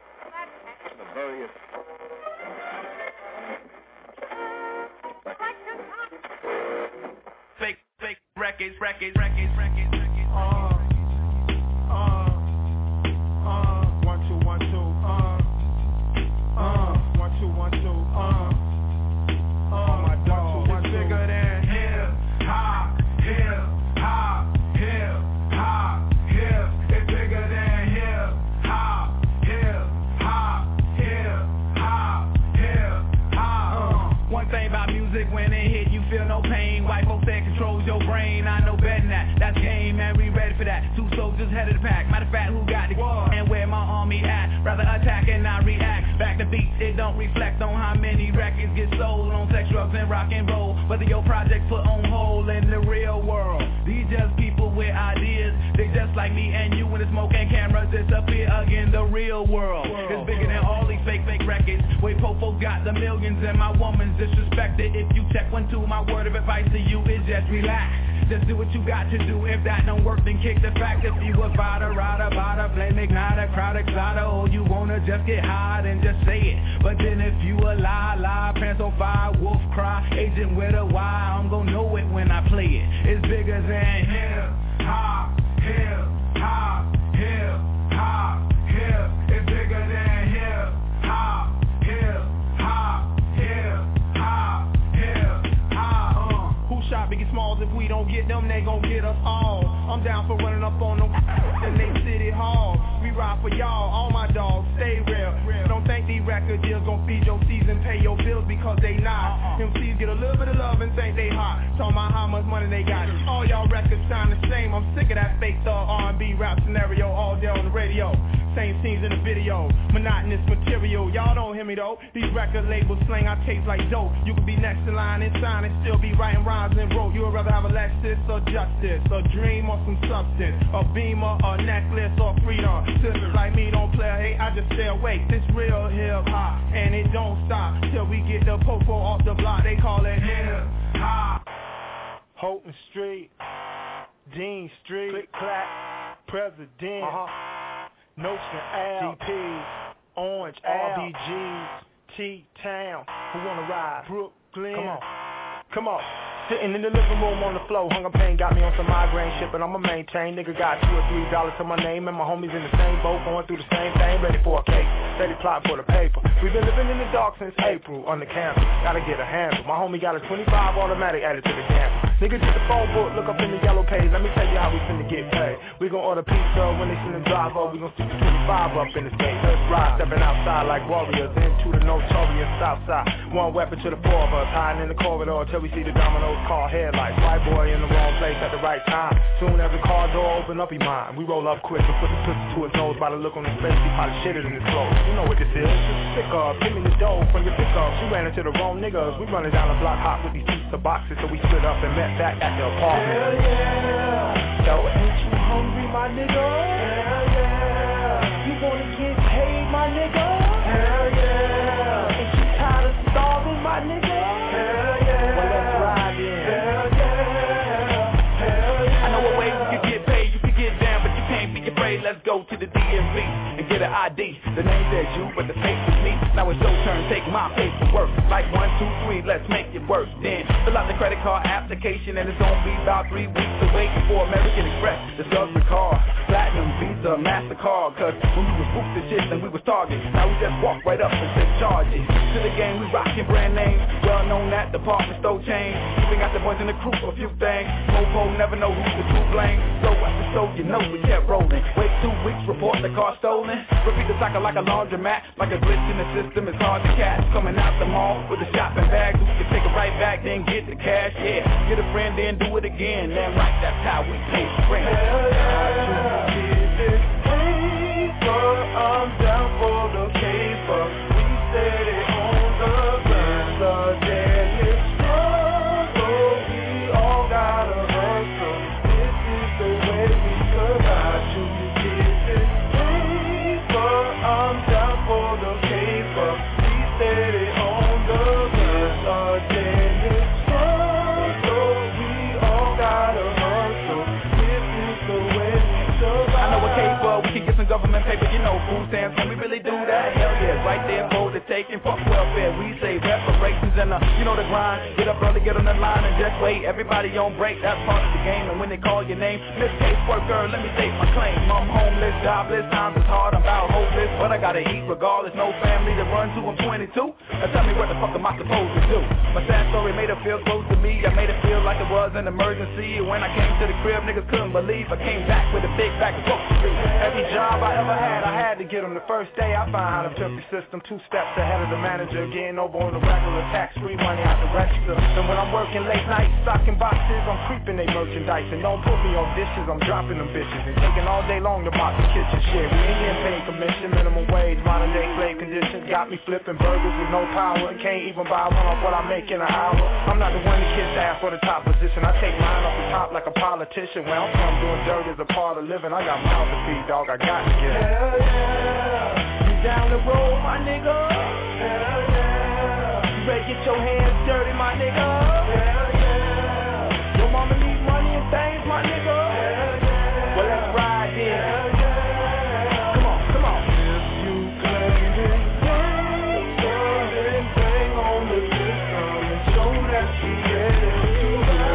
Fake, fake records, records, records, records, records. Uh, uh, uh, one, two, one, two, uh, uh, one, two, one, two, uh, uh, my dog, one, two, bigger than hip hop, hip hop, hip hop, hip. It's bigger than hip hop, hip hop, hip hop, hip hop. Uh, one thing about music, when it hit, you feel no pain. White folks that controls your brain, I know better than that. That's game, man, we ready for that. Two soldiers head of the pack. Matter of fact, who got the gun and where my army at? Rather attack and not react. Back to beats, it don't reflect on how many records get sold on sex, drugs, and rock and roll. Whether your projects put on hold in the real world. These just people with ideas. They just like me and you when the smoke and cameras disappear again. The real world is bigger than all these fake, fake records. Way Popo got the millions and my woman's disrespected. If you check one, two, my word of advice to you is just relax. Just do what you got to do. If that don't work, then kick the fact. If you a fighter, rider, bada, flame igniter, crowd exciter, oh, you wanna just get high, then just say it. But then if you a lie, lie, pants on fire, wolf cry, agent with a Y, I'm gon' know it when I play it. It's bigger than hip hop, hip hop, hip hop, hip. It's bigger than hip hop, hip hop, hip hop, hip hop. Uh, who shot Biggie Smalls? If we don't get them, they gon' get us all. I'm down for running up on them in they city hall. We ride for y'all, all my dogs, stay real. Don't think these record deals gon' feed your season, pay your bills because they not. M Cs get a little bit of love and think they hot. Talking about how much money they got. All y'all records sound the same. I'm sick of that fake thug R and B rap scenario all day on the radio. Same scenes in the video, monotonous material. Y'all don't hear me though. These record labels slang our tapes like dope. You could be next in line and sign and still be writing rhymes and wrote. You would rather have a Lexus or justice, a dream or some substance, a beamer or necklace or freedom. Sisters like me don't play a hate, I just stay awake. This real hip hop and it don't stop till we get the popo off the block. They call it hip hop. Houghton Street, Dean Street, Click Clack, President, uh-huh. Notion Ave, D P, Orange, R B Gs, T-Town, who wanna ride, Brooklyn, come on, come on. Sitting in the living room on the floor, hunger pain got me on some migraine shit, but I'ma maintain. Nigga got two or three dollars to my name, and my homies in the same boat, going through the same thing, ready for a cake, steady plot for the paper. We've been living in the dark since April, on the campus, gotta get a handle. My homie got a twenty-five automatic added to the gamble. Nigga get the phone book, look up in the yellow page, let me tell you how we finna get paid. We gon' order pizza when they send them drive up, we gon' stick the twenty-five up in the state. Let's ride, stepping outside like warriors, into the notorious south side. One weapon to the four of us, hiding in the corridor till we see the dominoes call headlights. White boy in the wrong place at the right time. Soon as the car door open up, he mine. We roll up quick and put the pistol to his nose. By the look on his face, he probably shitted in his clothes. You know what this is? Pick up, give me the dough from your pickup. She ran into the wrong niggas. We running down the block hot with these pizza boxes, so we split up and met back at the apartment. Hell yeah. Yo, ain't you hungry, my nigga? Hell yeah. You wanna get paid, my nigga? Hell yeah. Ain't you tired of starving, my nigga? Hell yeah. Well, let's ride in. Hell yeah. Hell yeah. I know a way we can get paid. You can get down, but you can't be afraid. Let's go to the D M V and get an I D. The name says you, but the face is me. Now it's your turn, take my paperwork. Like one, two, three, let's make it work. Then fill out the credit card application, and it's gonna be about three weeks to wait for American Express. Discovery card, Platinum, Visa, MasterCard. Cause when we was booked the shit, then we was Target. Now we just walk right up and take charges. To the game, we rockin' brand names. Well known at department store chain. Even got the boys in the crew for a few things. Mopo never know who's the true blame. So after so, you know we kept rolling. Wait two weeks, report the car stolen. Repeat the cycle like a laundromat. Like a glitch in the system, it's hard to catch. Coming out the mall with a shopping bag. We can take it right back, then get the cash. Yeah, get a friend, then do it again. Then right, that's how we pay for rent. Hell yeah. It paper, I'm down for the paper. We said it on the ground. The daily struggle, we all gotta hustle. This is the way we survive. To get this paper, I'm down for the paper. We said it on the ground. The daily struggle, we all gotta hustle. This is the way we survive. I know a caper, we can get some government paper, you know, food stamps, can we really do that? Hell yeah, right there for the taking, fuck welfare, we say reparations and uh, you know the grind, get up early, get on the line and just wait, everybody on break, that's part of the game, and when they call your name, Miss Caseworker, let me state my claim, I'm homeless, jobless, times is hard, I'm about hopeless, but I gotta eat regardless, no family to run to, I'm twenty-two, now tell me what the fuck am I supposed to do? My sad story made her feel close to me, I made her feel like it was an emergency, and when I came to the crib, niggas couldn't believe I came back with a big bag of groceries. Every job I ever had, I had to get them. The first day I found how to flip the system, two steps ahead of the manager, getting over on the regular, tax-free money out the register. And when I'm working late nights, stocking boxes, I'm creeping they merchandise. And don't put me on dishes, I'm dropping them bitches. And taking all day long to mop the kitchen shit. We ain't getting paid commission, minimum wage, modern day slave conditions. Got me flipping burgers with no power, and can't even buy one off what I make in an hour. I'm not the one to kiss ass for the top position. I take mine off the top like a politician. Where I'm from, doing dirt is a part of living. I got mouth to feed, dog, I got to get it. Hell yeah, you down the road, my nigga. Hell yeah, you better get your hands dirty, my nigga. Hell yeah, your mama need money and things, my nigga. Hell yeah, well let's ride in. Hell yeah, come on, come on. If you claim it, then bang on the system and show that you ready to go.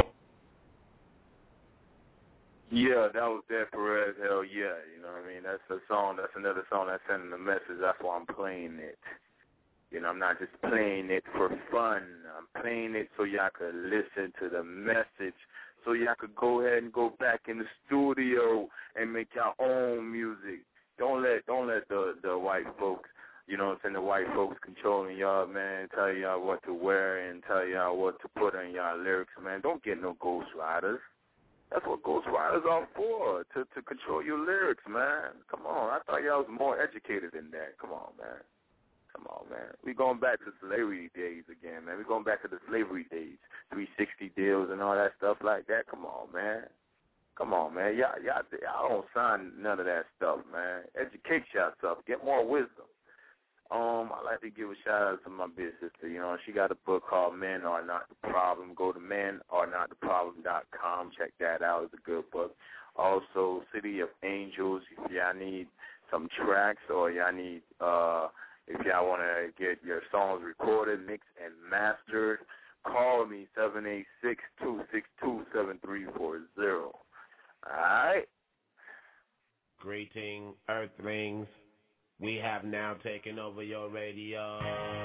Yeah, that was Dead Perez, hell yeah, you know what I mean? That's a song, that's another song that's sending a message, that's why I'm playing it. You know, I'm not just playing it for fun, I'm playing it so y'all could listen to the message, so y'all could go ahead and go back in the studio and make your own music. Don't let don't let the, the white folks, you know what I'm saying, the white folks controlling y'all, man, tell y'all what to wear and tell y'all what to put in y'all lyrics, man. Don't get no ghostwriters. That's what ghostwriters are for, to to control your lyrics, man. Come on. I thought y'all was more educated than that. Come on, man. Come on, man. We're going back to slavery days again, man. We're going back to the slavery days, three sixty deals and all that stuff like that. Come on, man. Come on, man. Y'all, y'all, y'all don't sign none of that stuff, man. Educate yourself. Get more wisdom. Um, I'd like to give a shout-out to my big sister. You know, she got a book called Men Are Not the Problem. Go to men are not the problem dot com. Check that out. It's a good book. Also, City of Angels, if y'all need some tracks or y'all need, uh, if y'all want to get your songs recorded, mixed, and mastered, call me, seven eight six, two six two, seven three four zero. All right? Greeting, Earthlings. We have now taken over your radio.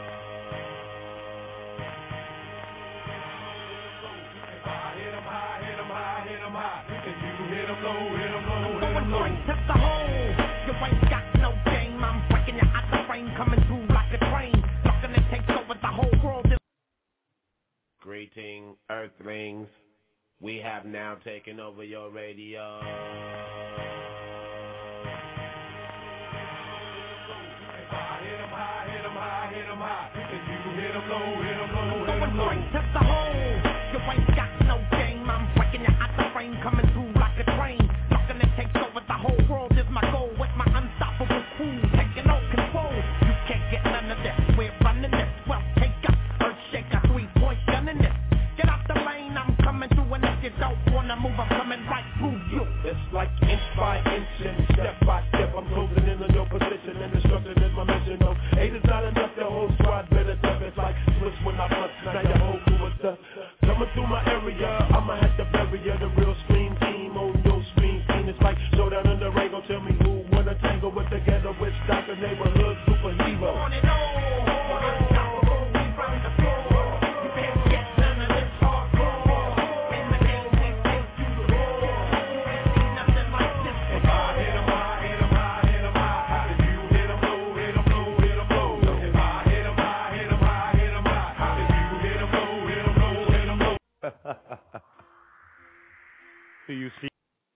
Going right to the hole. You ain't got no game. I'm breaking you out the frame, coming through like a train. Fucking it takes over the whole world. Greeting, Earthlings. We have now taken over your radio. Going right to the hole. You ain't got no game. I'm breaking you out the frame, coming through like a train. Fucking it takes over the whole world is my goal. With my unstoppable crew, taking all control. You can't get none of this. We're running this. Well, take up, earth shaker, three-point gun in this. Get out the lane, I'm coming through, and if you don't wanna move, I'm coming right through you. It's like inch by inch and step by step. I'm closing in on your position, and destruction is my mission. No, eight is not enough. The whole squad better tough. It's like switch when I bust. Now your whole crew is tough. Coming through my area, I'ma have to bury ya. The real scream team on your screen team. It's like showdown in the ring. Don't tell me who wanna tangle with the ghetto with stock the neighborhood superhero. On and on, unstoppable, we run the floor. You can't get none of this hardcore. In the game, we take you to war. You ain't seen nothing like this before. Hit 'em high, hit 'em high, hit 'em high. How did you hit 'em low, hit 'em low, hit 'em low? If I hit 'em high, hit 'em high, hit 'em high. How did you hit 'em low, hit 'em low, hit 'em low? Do you see?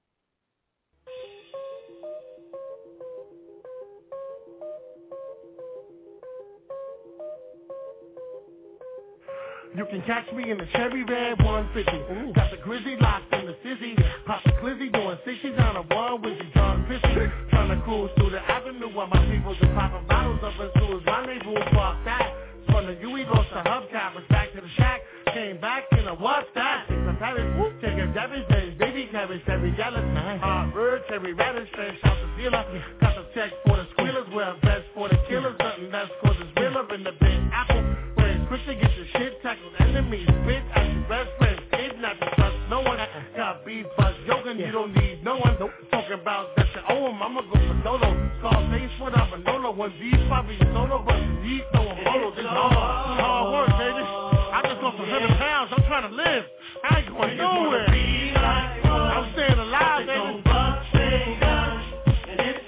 You can catch me in the cherry red one fifty. Got the grizzly locked in the fizzy. Pop the clizzy doing sixties on a one with the John Fishy. Trying to cruise through the avenue while my people just popping bottles up as soon as rendezvous. Fuck that. From the U E goes to Hubcap. Was back to the shack. Came back in a what's that? Six of Paris. Whoop. Take a Debbie's days. Baby carrots. Cherry jealous. Hard bird. Cherry radish. Fresh out the dealer. Got the check for the squealers. Well, best for the killers. Nothing less cause it's realer in the big apple. Quick to get your shit tackled, enemies, bitch, as your best friend, it's not to trust no one. Got beef, buzz, yoga, you don't need no one. Talking about that you owe him, I'ma go for Dodo. Scarface, what up, Manolo, one beef, probably solo, but you need no one, photo, this hard, hard work, baby. I just lost a hundred pounds, I'm trying to live. I ain't going nowhere. I'm staying alive, baby. That's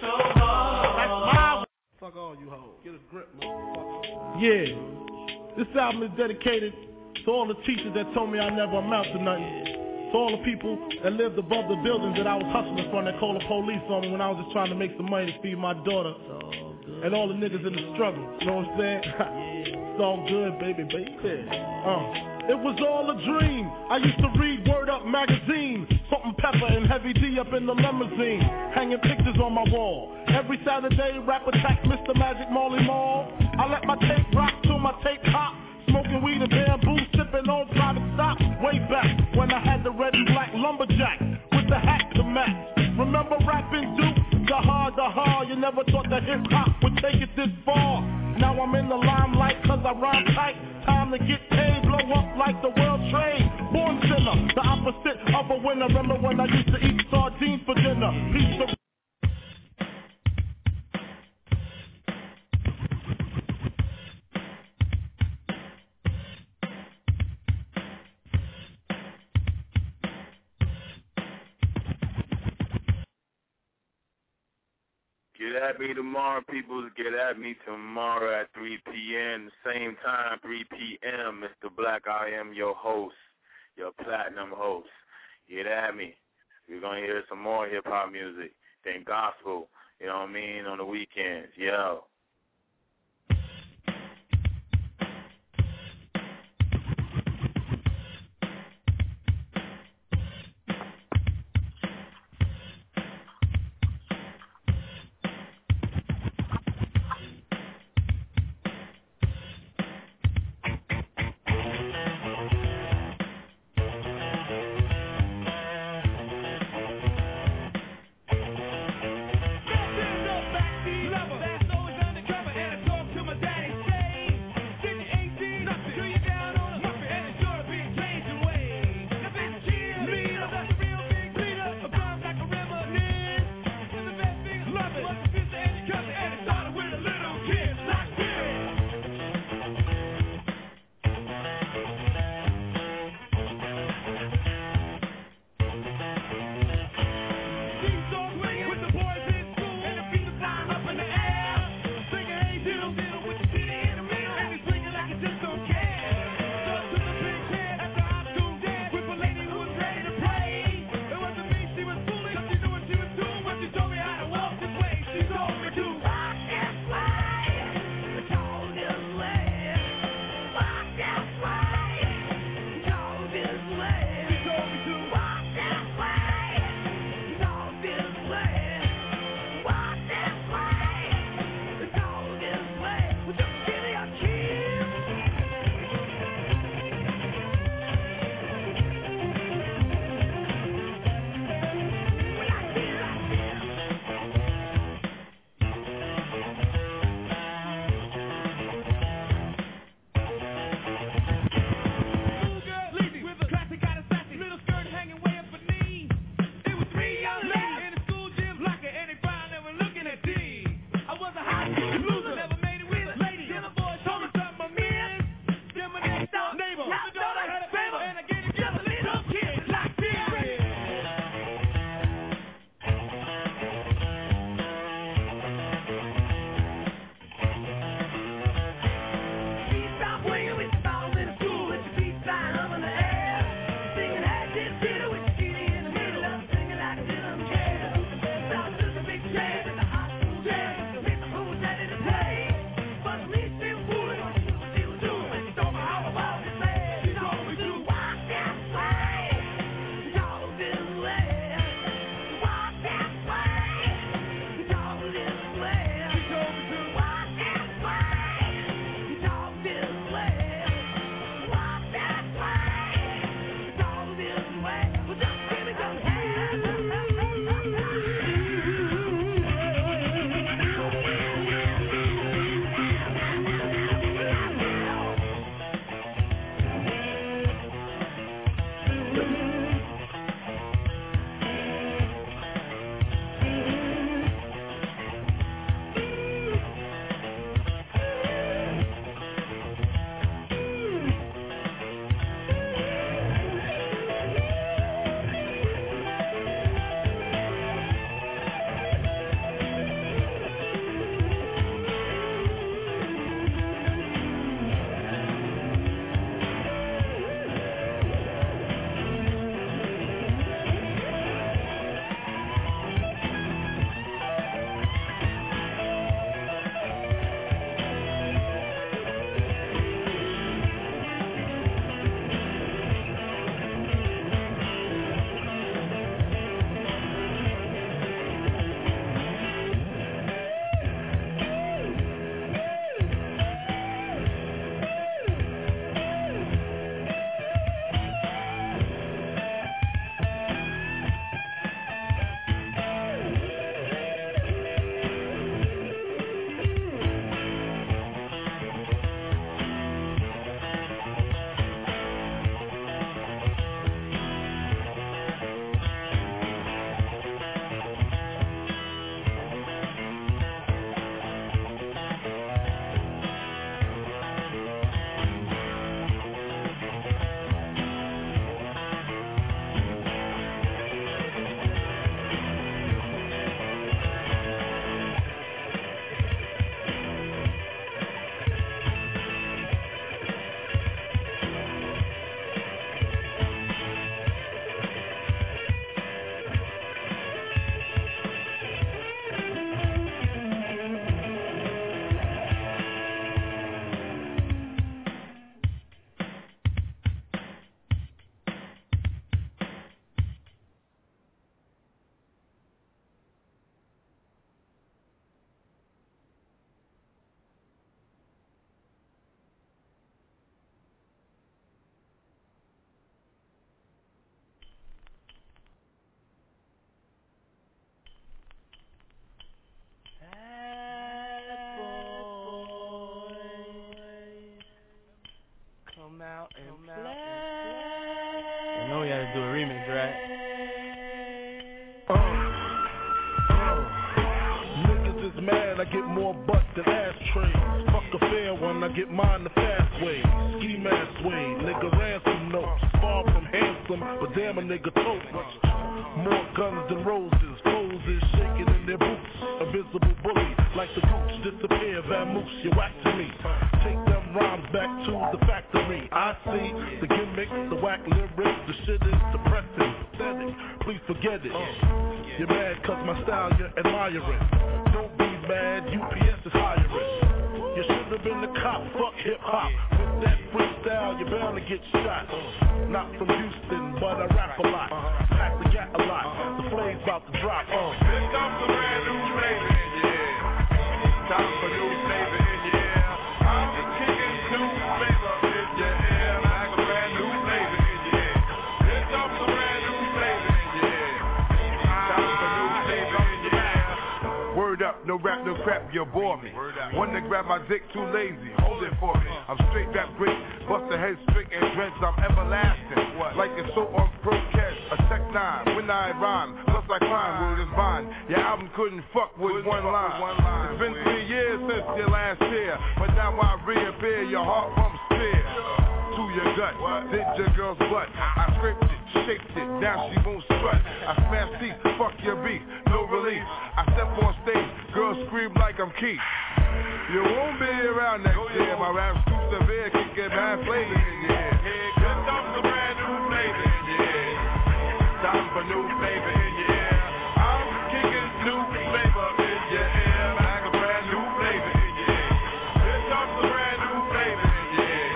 my Fuck all you hoes. Get a grip, motherfucker. Yeah. This album is dedicated to all the teachers that told me I never amount to nothing. To all the people that lived above the buildings that I was hustling from that called the police on me when I was just trying to make some money to feed my daughter. And all the niggas in the struggle. You know what I'm saying? It's all good, baby, baby. Uh. It was all a dream. I used to read Word Up magazine. Salt and Pepper and Heavy D up in the limousine. Hanging pictures on my wall. Every Saturday, rap attack Mister Magic Marley Marl. I let my tape rock till my tape pop. Smoking weed and bamboo, sipping on private stock. Way back when I had the red and black lumberjack with the hat to match. Remember rapping Duke? The hard, the hard. You never thought that hip hop would take it this far. Now I'm in the limelight cause I rhyme tight. Time to get paid, blow up like the world trade. Born sinner, the opposite of a winner. Remember when I used to eat sardines for dinner? Piece of Get at me tomorrow, people. Get at me tomorrow at three p.m. Same time, three p.m. Mister Black, I am your host, your platinum host. Get at me. You're going to hear some more hip-hop music than gospel, you know what I mean, on the weekends. Yo. I know we had to do a remix, right? Uh, uh, niggas is mad, I get more butt than ashtrays. Fuck a fair one, I get mine the fast way. Ski mask way, nigga ransom notes. Far from handsome, but damn a nigga tote. More guns than roses, poses shaking in their boots. A visible bully, like the gooch disappear, vamoose, you whack to me. Take them rhymes back to the factory. I see the gimmick, the whack lyrics, the shit is depressing, pathetic. Please forget it. You're mad cause my style you're admiring. Don't be mad, U P S is hiring. You should have been the cop, fuck hip hop. With that freestyle, you're bound to get shot. Not from Houston, but I rap a lot. Pack the gat a lot. The flame's about to drop. Uh. Here comes a brand new flavor in your ear. Time for new flavor in your ear. I'm just kicking new flavor in your ear. Like a brand new flavor in your ear. Here comes a brand new flavor in your ear. Time for new flavor in your ear. Word up, no rap, no crap, you bore me. One to grab my dick, too lazy, hold it for me. I'm straight rap great, bust the head straight and dreads, I'm everlasting. Like it's so on pro catch, a tech nine, when I rhyme, plus I climb, word is mine. Your album couldn't fuck with one line. It's been three years since your last year, but now I reappear, your heart pumps fear. To your gut, did your girl's butt. I scraped it, shaped it, now she won't strut. I smash teeth, fuck your beef, no relief. I step on stage, girls scream like I'm Keith. You won't be around next year, my rap's too severe, can get mad flavor in your head. Here comes a brand new flavor in your head. Time for new flavor in your ear. I'm kicking new flavor in your ear. Like a brand new flavor in your ear. Here comes a brand new flavor in your ear.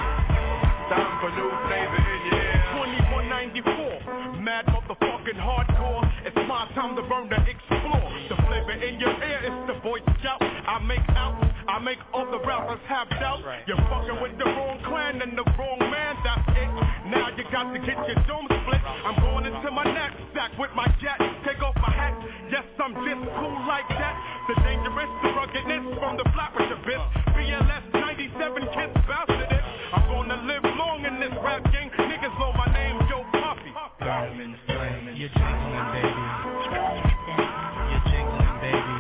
Time for new flavor in your ear. twenty-one ninety-four, mad motherfucking hardcore. It's my time to burn, to explore. The flavor in your ear is the Boy Scout. I make out, I make all the rappers have doubt. Right. You're fucking with the wrong clan and the wrong man, that's it. Now you got to get your dome split. I'm going into my knapsack with my jet. Take off my hat, yes, I'm just cool like that. The dangerous, the ruggedness from the flapper to bits. B L S ninety-seven kids bastard it. I'm gonna live long in this rap game. Niggas know my name, Joe Puffy. Diamond flame, you're jiggling, baby. You're jiggling, baby.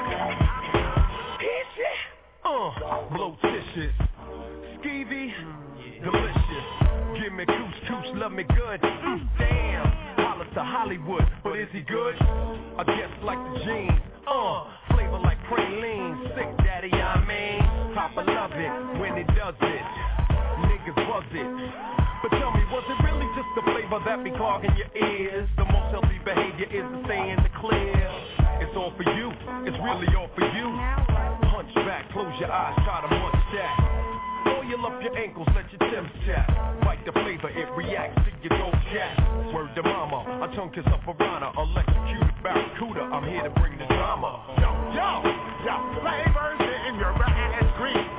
Uh, blotitious, skeevy, delicious. Give me cooch, cooch, love me good. Mm, damn, holla to Hollywood, but is he good? I guess like the jeans. Uh, flavor like praline, sick daddy, I mean. Papa love it when he does it. Niggas buzz it. But tell me, was it really just the flavor that be clogging your ears? The most healthy behavior is to stay in the clear. It's all for you, it's really all for you. Punch back, close your eyes, try to munch that. Oil up your ankles, let your Tim's chat. Bite the flavor, it reacts to your dope chat. Word to mama, a tongue kiss a piranha, electrocuted barracuda. I'm here to bring the drama. Yo, yo, yo, flavors in your ice cream.